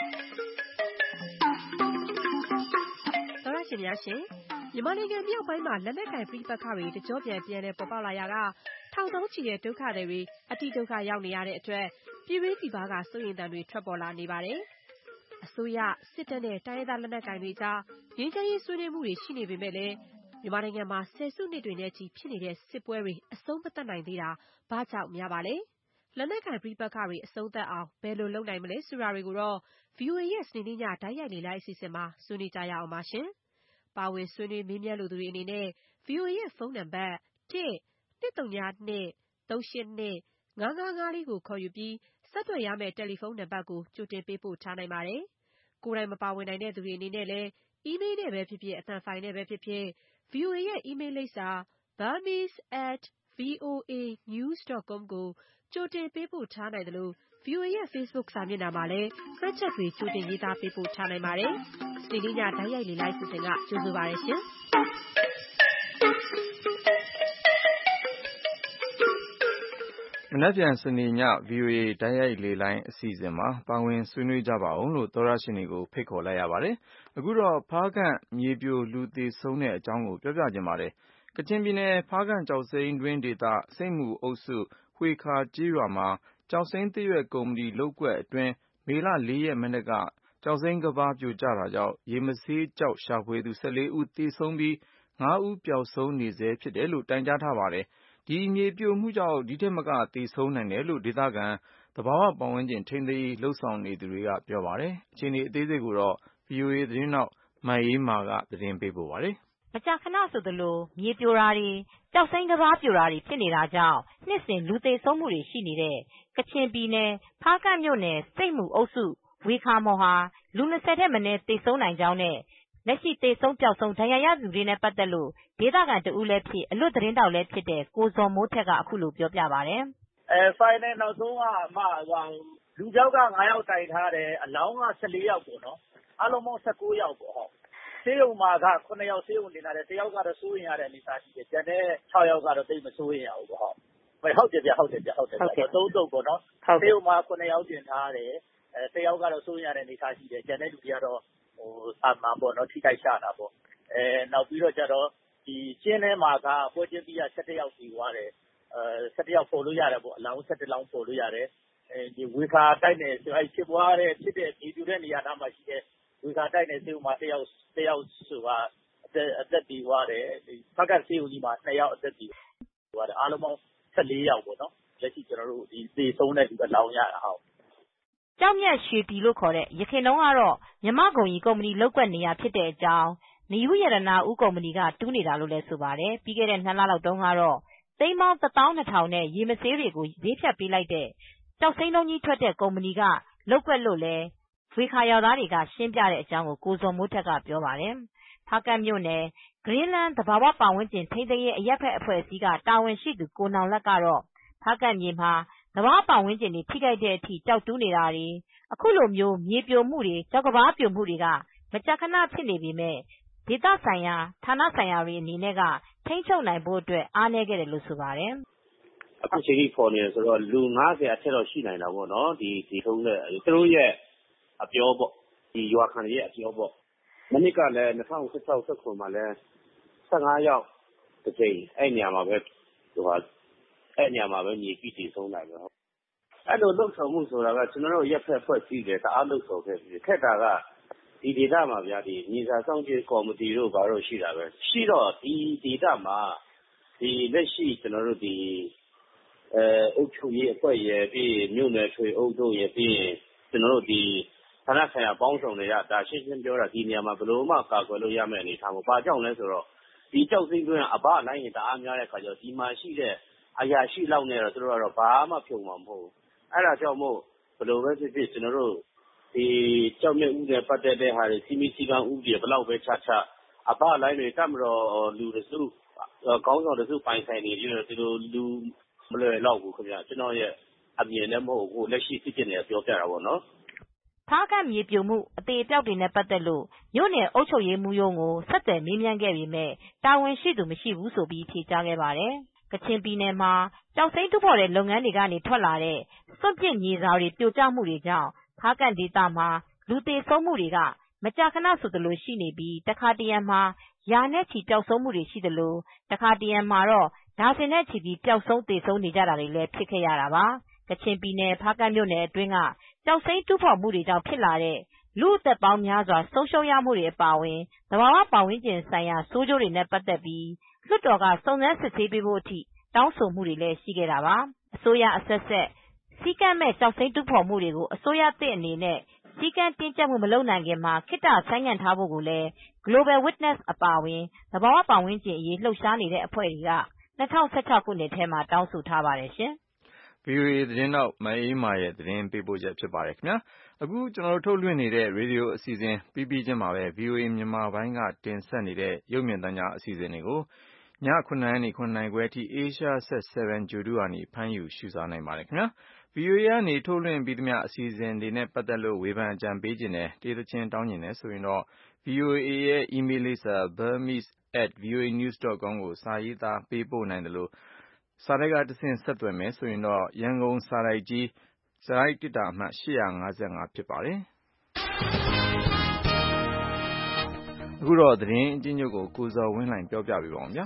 သောရရှင်များရှင်မြန်မာနိုင်ငံမြောက်ပိုင်းမှာလက်နက်ကိုင်ပြည်ပခါတွေတကြောပြန်ပြန်နဲ့ပေါ်ပေါက်လာရကထောင်သောချီတဲ့ဒုက္ခတွေအတိဒုက္ခရောက်နေရတဲ့အတွက်ပြည်တွင်းပြည်ပကစိုးရိမ်သံတွေထွက်ပေါ်လာနေပါတယ်။အစိုးရစစ်တပ်နဲ့တိုင်းရင်းသားလက်နက်ကိုင်တွေကြားငြိမ်းချမ်းရေးဆွေးနွေးမှုတွေရှိနေပေမဲ့လည်းမြန်မာနိုင်ငံမှာဆယ်စုနှစ်တွေနဲ့ချီဖြစ်နေတဲ့စစ်ပွဲတွေအဆုံးမသတ်နိုင်သေးတာဘာကြောင့်များပါလဲ။လက်နက်ကိုင်ပြည်ပခါတွေအဆုံးသတ်အောင်ဘယ်လိုလုပ်နိုင်မလဲဆိုတာတွေကိုတော့ ဗီအိုအေ ရဲ့စနေနေ့ညတိုက်ရိုက်လေ့လာအစီအစဉ်မှာဆွေးနွေးကြရအောင်ပါရှင်။ပါဝင်ဆွေးနွေးမေးမြန်းလိုသူတွေအနေနဲ့ ဗီအိုအေ ရဲ့ဖုန်းနံပါတ်တစ်နှစ်သုံးနှစ်သုံးရှစ်နှစ်ငါးငါးငါးလေးကိုခေါ်ယူပြီးဆက်သွယ်ရမယ့်တယ်လီဖုန်းနံပါတ်ကိုကြိုတင်ပေးပို့ထားနိုင်ပါတယ်။ကိုယ်တိုင်မပါဝင်နိုင်တဲ့သူတွေအနေနဲ့လည်းအီးမေးလ်နဲ့ပဲဖြစ်ဖြစ်အသံဖိုင်နဲ့ပဲဖြစ်ဖြစ် ဗီအိုအေ ရဲ့အီးမေးလ်လိပ်စာ burmese at voanews dot com ကိုကြိုတင်ပေးပို့ထားနိုင်တယ်လို့ ဗီအိုအေ ရဲ့ Facebook စာမျက်နှာမှာလည်းမှတ်ချက်တွေကြိုတင်ရေးသားပေးပို့ထားနိုင်ပါတယ်။စနေနေ့ညတိုက်ရိုက်လေ့လာအစီအစဉ်ကကြိုဆိုပါရရှင်။မနက်ဖြန်စနေည ဗီအိုအေတိုက်ရိုက်လေလိုင်းအစီအစဉ်မှာပါဝင်ဆွေးနွေးကြပါဦးလို့သောရရှင်တွေကိုဖိတ်ခေါ်လိုက်ရပါတယ်။အခုတော့ဖားကန့်မြေပြိုလူသေဆုံးတဲ့အကြောင်းကိုပြောပြချင်ပါတယ်။ကချင်ပြည်နယ်ဖားကန့်ကျောက်စိမ်းတွင်းဒေသစိတ်မူအုပ်စုဝှေခါကျေးရွာမှာကျောက်စိမ်းသစ်ရွက်ကုမ္ပဏီလုပ်ကွက်အတွင်းမေလလေးရက်မနက်ကကျောက်စိမ်းကမ်းပါးပြိုကျတာကြောင့်ရေမဆေးကျောက်ရှာဖွေသူ၁၄ဦးသေဆုံးပြီးငါးဦးပျောက်ဆုံးနေဆဲဖြစ်တယ်လို့တိုင်ကြားထားပါတယ်။ဒီမြေပြိုမှုကြောင့်ဒီထက်မကသေဆုံးနိုင်တယ်လို့ဒေသခံသဘာဝပတ်ဝန်းကျင်ထိန်းသိမ်းရေးလှုံ့ဆော်နေသူတွေကပြောပါတယ်။အခြေအနေအသေးစိတ်ကိုတော့ဗီအိုအေသတင်းထောက်မအေးမာကသတင်းပေးပို့ပါတယ်။မကြာခဏဆိုသလိုမြေပြိုတာတွေကျောက်စိမ်းကမ်းပါးပြိုတာတွေဖြစ်နေတာကြောင့်နှစ်စဉ်လူသေဆုံးမှုတွေရှိနေတဲ့ကချင်ပြည်နယ်ဖားကန့်မြို့နယ်စိတ်မူအုပ်စုဝှေခါမှော်ဟာလူ၂၀ထက်မနည်းသေဆုံးနိုင်ကြောင်းနဲ့လက်ရှိသေဆုံးပျောက်ဆုံးဒဏ်ရာရသူတွေနဲ့ပတ်သက်လို့ဒေသခံတဦးလည်းဖြစ်အလွတ်သတင်းထောက်လည်းဖြစ်တဲ့ကိုဇော်မိုးထက်ကအခုလိုပြောပြပါတယ်။အဲဖိုင်နယ်နောက်ဆုံးကအမလူကြောက်ကငါးယောက်တိုင်ထားတယ်အလောင်းက၁၄ယောက်ပေါ့နော်အားလုံးပေါင်း၁၉ယောက်ပေါ့ဟုတ်ဆေးရုံမှာကခုနှစ်ယောက်ဆေးရုံတင်လာတယ်တယောက်ကတော့စိုးရင်ရတဲ့အနေအထားရှိတယ်ကျန်တဲ့၆ယောက်ကတော့သိမစိုးရင်ရဘူးပေါ့ဟုတ်ဟုတ်တယ်ဗျဟုတ်တယ်ဗျဟုတ်တယ်ဗျသုံးတုပ်ပေါ့နော်ဆေးရုံမှာခုနှစ်ယောက်တင်ထားတယ်အဲတယောက်ကတော့စိုးရင်ရတဲ့အနေအထားရှိတယ်ကျန်တဲ့လူတွေကတော့ဟိုအမှန်ပေါ့နော်ထိခိုက်ရှာတာပေါ့အဲနောက်ပြီးတော့ကျတော့ဒီကျင်းထဲမှာကပွဲချင်းပြီးရ၁၁ယောက်ပြီးသွားတယ်အဲ၁၁ယောက်ပေါ်လို့ရတယ်ပေါ့အလောင်း၁၁လောင်းပေါ်လို့ရတယ်အဲဒီဝေခါတိုက်နယ်ဆိုအဲဖြစ်ပွားတဲ့ဖြစ်တဲ့ဒီပြူတဲ့နေရာသားမှာရှိတဲ့ဝေခါတိုက်နယ်စေုံမှာတယောက်တယောက်ဆိုကအသက်အသက်ပြီးသွားတယ်ဒီဖက်ကစေုံကြီးမှာနှစ်ယောက်အသက်ပြီးသွားတယ်အားလုံးပေါင်း၁၄ယောက်ပေါ့နော်လက်ရှိကျွန်တော်တို့ဒီသေဆုံးတဲ့ဒီအလောင်းရတာဟုတ်ကျောက်မြတ်ရွှေပြည်လို့ခေါ်တဲ့ရခိုင်တုန်းကတော့မြမကုံကြီးကုမ္ပဏီလောက်ကွက်နေရဖြစ်တဲ့အကြောင်းနယူးရတနာဦးကုမ္ပဏီကတူးနေတာလို့လည်းဆိုပါတယ်ပြီးခဲ့တဲ့နှစ်လလောက်တုန်းကတော့သိန်းပေါင်းတစ်သောင်းနှစ်ထောင်နဲ့ရေမဆေးတွေကိုဈေးဖြတ်ပေးလိုက်တဲ့ကျောက်စိမ်းလုံးကြီးထွက်တဲ့ကုမ္ပဏီကလောက်ကွက်လို့လည်းဝေခါရွာသားတွေကရှင်းပြတဲ့အကြောင်းကိုကိုဇော်မိုးထက်ကပြောပါတယ်ဖားကန့်မြို့နယ်ဂရင်းလန်းသဘာဝပတ်ဝန်းကျင်ထိန်းသိမ်းရေးအရက်ဖက်အဖွဲ့အစည်းကတာဝန်ရှိသူကိုနောင်လက်ကတော့ဖားကန့်မြေမှာသဘာဝပတ်ဝန်းကျင်တွေထိခိုက်တဲ့အထိကြောက်တူးနေတာတွေအခုလိုမျိုးမြေပြိုမှုတွေကျောက်ကမ်းပါးပြိုမှုတွေကမကြာခဏဖြစ်နေပေမဲ့ဒေသဆိုင်ရာဌာနဆိုင်ရာတွေအနေနဲ့ကထိန်းချုပ်နိုင်ဖို့အတွက်အားနည်းခဲ့တယ်လို့ဆိုပါတယ်အခုချိန်ကြီးပေါ်နေတယ်ဆိုတော့လူ၅၀အထက်တော့ရှိနိုင်တာပေါ့နော်ဒီဒီထုံးတဲ့သူတို့ရဲ့အပြောပေါ့ဒီရွာခံရဲ့အပြောပေါ့မနစ်ကလည်း၂၀၁၆ ၁၇မှာလည်း၁၅ယောက်တစ်ချိန်အဲ့ညမှာပဲဟိုဟာအဲ့ညမှာပဲမြေကြီးတည်ဆုံးလိုက်ပဲအဲ့လိုလှုပ်ဆောင်မှုဆိုတာကကျွန်တော်တို့ရက်ဖက်ဖွဲ့စည်းတယ်တအားလှုပ်ဆောင်ခဲ့ပြီခက်တာကဒီဒေတာမှာဗျာဒီညီစာဆောင်ကြီးကော်မတီတို့ဘာလို့ရှိတာပဲရှိတော့ဒီဒေတာမှာဒီလက်ရှိကျွန်တော်တို့ဒီအဲအုပ်ချုပ်ရေးအဖွဲ့ရဲ့ပြီးမြို့နယ်ထွေအုပ်တို့ရဲ့ပြီးကျွန်တော်တို့ဒီဌာနဆိုင်ရာပေါင်းဆောင်တွေကဒါရှင်းရှင်းပြောတာဒီနေရာမှာဘယ်လိုမှကာကွယ်လို့ရမယ့်အနေထားမျိုးဘာကြောင့်လဲဆိုတော့ဒီကြောက်စိမ့်တွင်းအဘလိုင်းရင်တအားများတဲ့ခါကျတော့ဒီမှာရှိတဲ့အရာရှိလောက်နေတော့သူတို့ကတော့ဘာမှဖြုံမှာမဟုတ်ဘူးအဲ့ဒါကြောင့်မို့ဘယ်လိုပဲဖြစ်ဖြစ်ကျွန်တော်တို့ဒီကြောက်မြင့်ဥတွေပတ်သက်တဲ့ဟာတွေစီမီစီကံဥတွေဘယ်လောက်ပဲချချအဘလိုင်းတွေတတ်မတော်လူတစုကောင်းဆောင်တစုပိုင်ဆိုင်နေပြီးတော့ဒီလိုလူမလွယ်တော့ဘူးခင်ဗျာကျွန်တော်ရဲ့အမြင်လည်းမဟုတ်ဘူးလက်ရှိဖြစ်နေပြောပြတာပေါ့နော်ဖားကမြေပြိုမှုအသေးအပြောက်တွေနဲ့ပတ်သက်လို့မြို့နယ်အုပ်ချုပ်ရေးမှူးရုံးကိုဆက်သွယ်မေးမြန်းခဲ့ပေမဲ့တာဝန်ရှိသူမရှိဘူးဆိုပြီးဖြေကြားခဲ့ပါတယ်ကချင်ပြည်နယ်မှာကျောက်စိမ်းတူးဖော်တဲ့လုပ်ငန်းတွေကနေထွက်လာတဲ့စွန့်ပစ်မြေစာတွေပြိုကျမှုတွေကြောင့်ဖားကန့်ဒေသမှာလူသေဆုံးမှုတွေကမကြာခဏဆိုသလိုရှိနေပြီးတခါတရံမှာရာနဲ့ချီပျောက်ဆုံးမှုတွေရှိသလိုတခါတရံမှာတော့ဒါဇင်နဲ့ချီပြီးပျောက်ဆုံးသေဆုံးနေကြတာတွေလည်းဖြစ်ခဲ့ရတာပါကချင်ပြည်နယ်ဖားကန့်မြို့နယ်အတွင်းကကျောက်စိမ်းတူးဖော်မှုတွေကြောင့်ဖြစ်လာတဲ့လူအသက်ပေါင်းများစွာဆုံးရှုံးရမှုတွေအပါအဝင်သဘာဝပတ်ဝန်းကျင်ဆိုင်ရာဆိုးကျိုးတွေနဲ့ပတ်သက်ပြီးလွှတ်တော်ကစုံစမ်းစစ်ဆေးပေးဖို့အထိတောင်းဆိုမှုတွေလည်းရှိခဲ့တာပါအစိုးရအဆက်ဆက်စည်းကမ်းမဲ့ကျောက်စိမ်းတူးဖော်မှုတွေကိုအစိုးရသစ်အနေနဲ့စည်းကမ်းတင်းကျပ်မှုမလုပ်နိုင်ခင်မှာခေတ္တဆိုင်းငံ့ထားဖို့ကိုလည်း Global Witness အပါအဝင်သဘာဝပတ်ဝန်းကျင်အရေးလှုပ်ရှားနေတဲ့အဖွဲ့တွေက၂၀၁၆ခုနှစ်ထဲမှာတောင်းဆိုထားပါတယ်ရှင်။ ဗွီအိုအေသတင်းထောက်မအေးမာရဲ့သတင်းပေးပို့ချက်ဖြစ်ပါတယ်ခင်ဗျာအခုကျွန်တော်တို့ထုတ်လွှင့်နေတဲ့ရေဒီယိုအစီအစဉ်ပြီးပြီးချင်းမှာပဲ ဗွီအိုအေမြန်မာပိုင်းကတင်ဆက်နေတဲ့ရုပ်မြင်သံကြားအစီအစဉ်တွေကိုညခုနှစ်နာရီနေခုနှစ်နာရီခွဲအထိ Asia Set 7 ဂြိုလ်တုကနေဖမ်းယူရှုစားနိုင်ပါတယ်ခင်ဗျာ ဗွီအိုအေကနေထုတ်လွှင့်ပြီးသမျှအစီအစဉ်တွေနဲ့ပတ်သက်လို့ဝေဖန်အကြံပေးခြင်းနဲ့တေးသချင်းတောင်းခြင်းနဲ့ဆိုရင်တော့ ဗွီအိုအေရဲ့ email လိပ်စာ burmese at voanews dot com ကိုစာရေးသားပေးပို့နိုင်တယ်လို့စာတိုက်ကတဆင့်ဆက်သွယ်မယ်ဆိုရင်တော့ရန်ကုန်စာတိုက်ကြီးစာတိုက်တစ်တာအမှတ်၈၅၅ဖြစ်ပါတယ်အခုတော့သတင်းအကျဉ်းချုပ်ကိုကိုဇော်ဝင်းလှိုင်ပြောပြပေးပါဦးဗျာ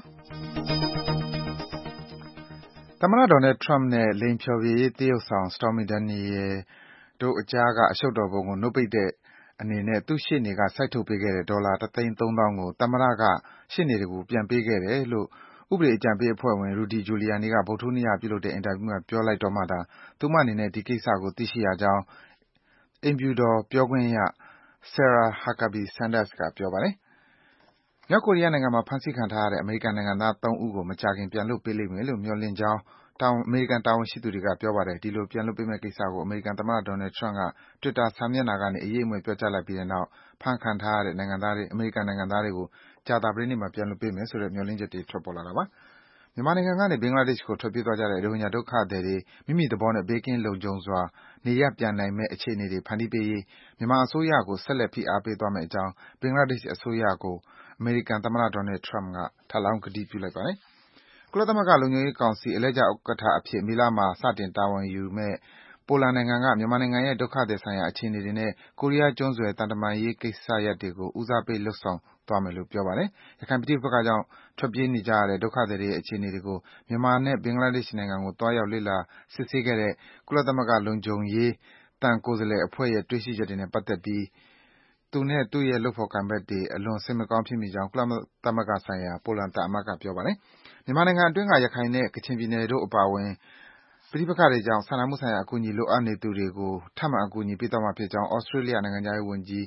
သမ္မတဒေါ်နယ်ထရမ့်နဲ့လိင်ဖျော်ဖြေရေးသရုပ်ဆောင် Stormy Daniels တို့အကြားကအရှုပ်တော်ပုံကိုနှုတ်ပိတ်တဲ့အနေနဲ့သူ့ရှေ့နေကစိုက်ထုတ်ပေးခဲ့တဲ့ဒေါ်လာတစ်သိန်းသုံးသောင်းကိုသမ္မတကရှေ့နေတွေကိုပြန်ပေးခဲ့တယ်လို့ဥပဒေအကြံပေးအဖွဲ့ဝင် Rudy Giuliani ကဗုဒ္ဓဟူးနေ့ကပြုလုပ်တဲ့အင်တာဗျူးမှာပြောလိုက်တော့မှသာသူမအနေနဲ့ဒီကိစ္စကိုသိရှိရကြောင်းအိမ်ဖြူတော်ပြောခွင့်ရ Sarah Huckabee Sanders ကပြောပါတယ်။မြောက်ကိုရီးယားနိုင်ငံမှာဖမ်းဆီးခံထားရတဲ့အမေရိကန်နိုင်ငံသားသုံးဦးကိုမကြာခင်ပြန်လွှတ်ပေးလိမ့်မယ်လို့မျှော်လင့်ကြောင်းအမေရိကန်တာဝန်ရှိသူတွေကပြောပါတယ်။ဒီလိုပြန်လွှတ်ပေးမယ့်ကိစ္စကိုအမေရိကန်သမ္မတဒေါ်နယ်ထရမ့်က Twitter စာမျက်နှာကနေအရိပ်အမြွက်ပြောကြားလိုက်ပြီးတဲ့နောက်ဖမ်းခံထားရတဲ့နိုင်ငံသားတွေအမေရိကန်နိုင်ငံသားတွေကိုကြာသပတေးနေ့မှာပြန်လွှတ်ပေးမယ်ဆိုတဲ့မျှော်လင့်ချက်တွေထွက်ပေါ်လာတာပါ။မြန်မာနိုင်ငံကနေဘင်္ဂလားဒေ့ရှ်ကိုထွက်ပြေးသွားကြတဲ့ရိုဟင်ဂျာဒုက္ခသည်တွေမိမိသဘောနဲ့ဘေးကင်းလုံခြုံစွာနေရပ်ပြန်နိုင်မယ့်အခြေအနေတွေဖန်တီးပေးရေးမြန်မာအစိုးရကိုဆက်လက်ဖိအားပေးသွားမယ့်အကြောင်းဘင်္ဂလားဒေ့ရှ်အစိုးရကိုအမေရိကန်သမ္မတဒေါ်နယ်ထရမ့်ကထပ်လောင်းကတိပြုလိုက်ပါတယ်။ကုလသမဂ္ဂလုံခြုံရေးကောင်စီအလှည့်ကျဥက္ကဋ္ဌအဖြစ်မေလမှာစတင်တာဝန်ယူမယ့်ပိုလန်နိုင်ငံကမြန်မာနိုင်ငံရဲ့ဒုက္ခသည်ဆိုင်ရာအခြေအနေတွေနဲ့ကိုရီးယားကျွန်းဆွယ်သံတမန်ရေးကိစ္စရပ်တွေကိုဦးစားပေးလုပ်ဆောင်သွားမယ်လို့ပြောပါတယ်။ရခိုင်ပဋိပက္ခကြောင့်ထွက်ပြေးနေကြရတဲ့ဒုက္ခသည်တွေရဲ့အခြေအနေတွေကိုမြန်မာနဲ့ဘင်္ဂလားဒေ့ရှ်နိုင်ငံကိုသွားရောက်လေ့လာစစ်ဆေးခဲ့တဲ့ကုလသမဂ္ဂလုံခြုံရေးသံကိုယ်စားလှယ်အဖွဲ့ရဲ့တွေ့ရှိချက်တွေနဲ့ပတ်သက်ပြီးသူနဲ့သူ့ရဲ့လုပ်ဖော်ကိုင်ဘက်တွေအလွန်စိတ်မကောင်းဖြစ်မိကြောင်းကုလသမဂ္ဂဆိုင်ရာပိုလန်သံအမတ်ကပြောပါတယ်။မြန်မာနိုင်ငံအတွင်းကရခိုင်နဲ့ကချင်ပြည်နယ်တို့အပါအဝင်ပဋိပက္ခတွေကြောင့်စာနာမှုဆိုင်ရာအကူအညီလိုအပ်နေသူတွေကိုထပ်မံအကူအညီပေးသွားမှာဖြစ်ကြောင်းသြစတြေးလျနိုင်ငံခြားရေးဝန်ကြီး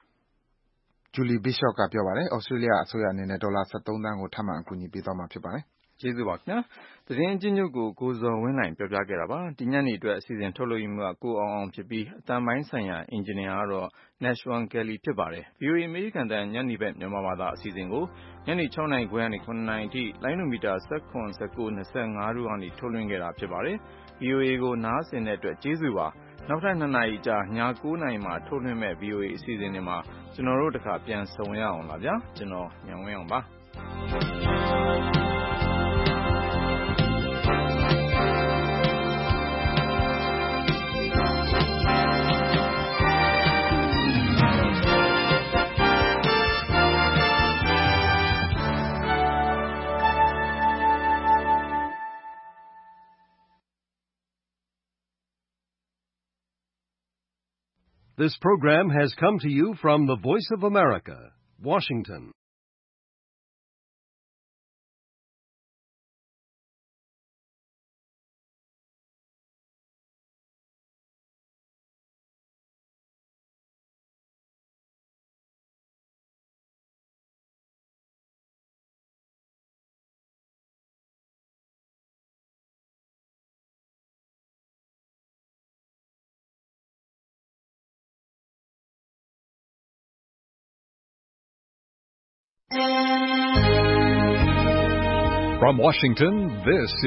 Julie Bishop ကပြောပါတယ်။သြစတြေးလျအစိုးရအနေနဲ့ဒေါ်လာ၁၃သန်းကိုထပ်မံအကူအညီပေးသွားမှာဖြစ်ပါတယ်။ကျေးဇူးပါခင်ဗျာသတင်းအကျဉ်းချုပ်ကိုကိုဇော်ဝင်းလှိုင်ပြောပြခဲ့တာပါဒီညနေအတွက်အစီအစဉ်ထုတ်လွှင့်မှုကကိုအောင်အောင်ဖြစ်ပြီးအတန်ပိုင်းဆိုင်ရာအင်ဂျင်နီယာကတော့ Nashwan Kelly ဖြစ်ပါတယ် ဗွီအိုအေ အမေရိကန်တန်ညနေဘက်မြန်မာဘာသာအစီအစဉ်ကိုညနေ၆နာရီခွဲကနေ၇နာရီအထိလိုင်းနိုမီတာ၁၇ ၁၉ ၂၅တို့ကနေထုတ်လွှင့်ခဲ့တာဖြစ်ပါတယ် ဗွီအိုအေ ကိုနားဆင်တဲ့အတွက်ကျေးဇူးပါနောက်ထပ်နှစ်နာရီကြာည၉နာရီမှာထုတ်လွှင့်မဲ့ ဗွီအိုအေ အစီအစဉ်တွေမှာကျွန်တော်တို့တခါပြန်ဆုံရအောင်လားဗျာကျွန်တော်ညံဝင်းအောင်ပါ This program has come to you from the Voice of America, Washington. From Washington, this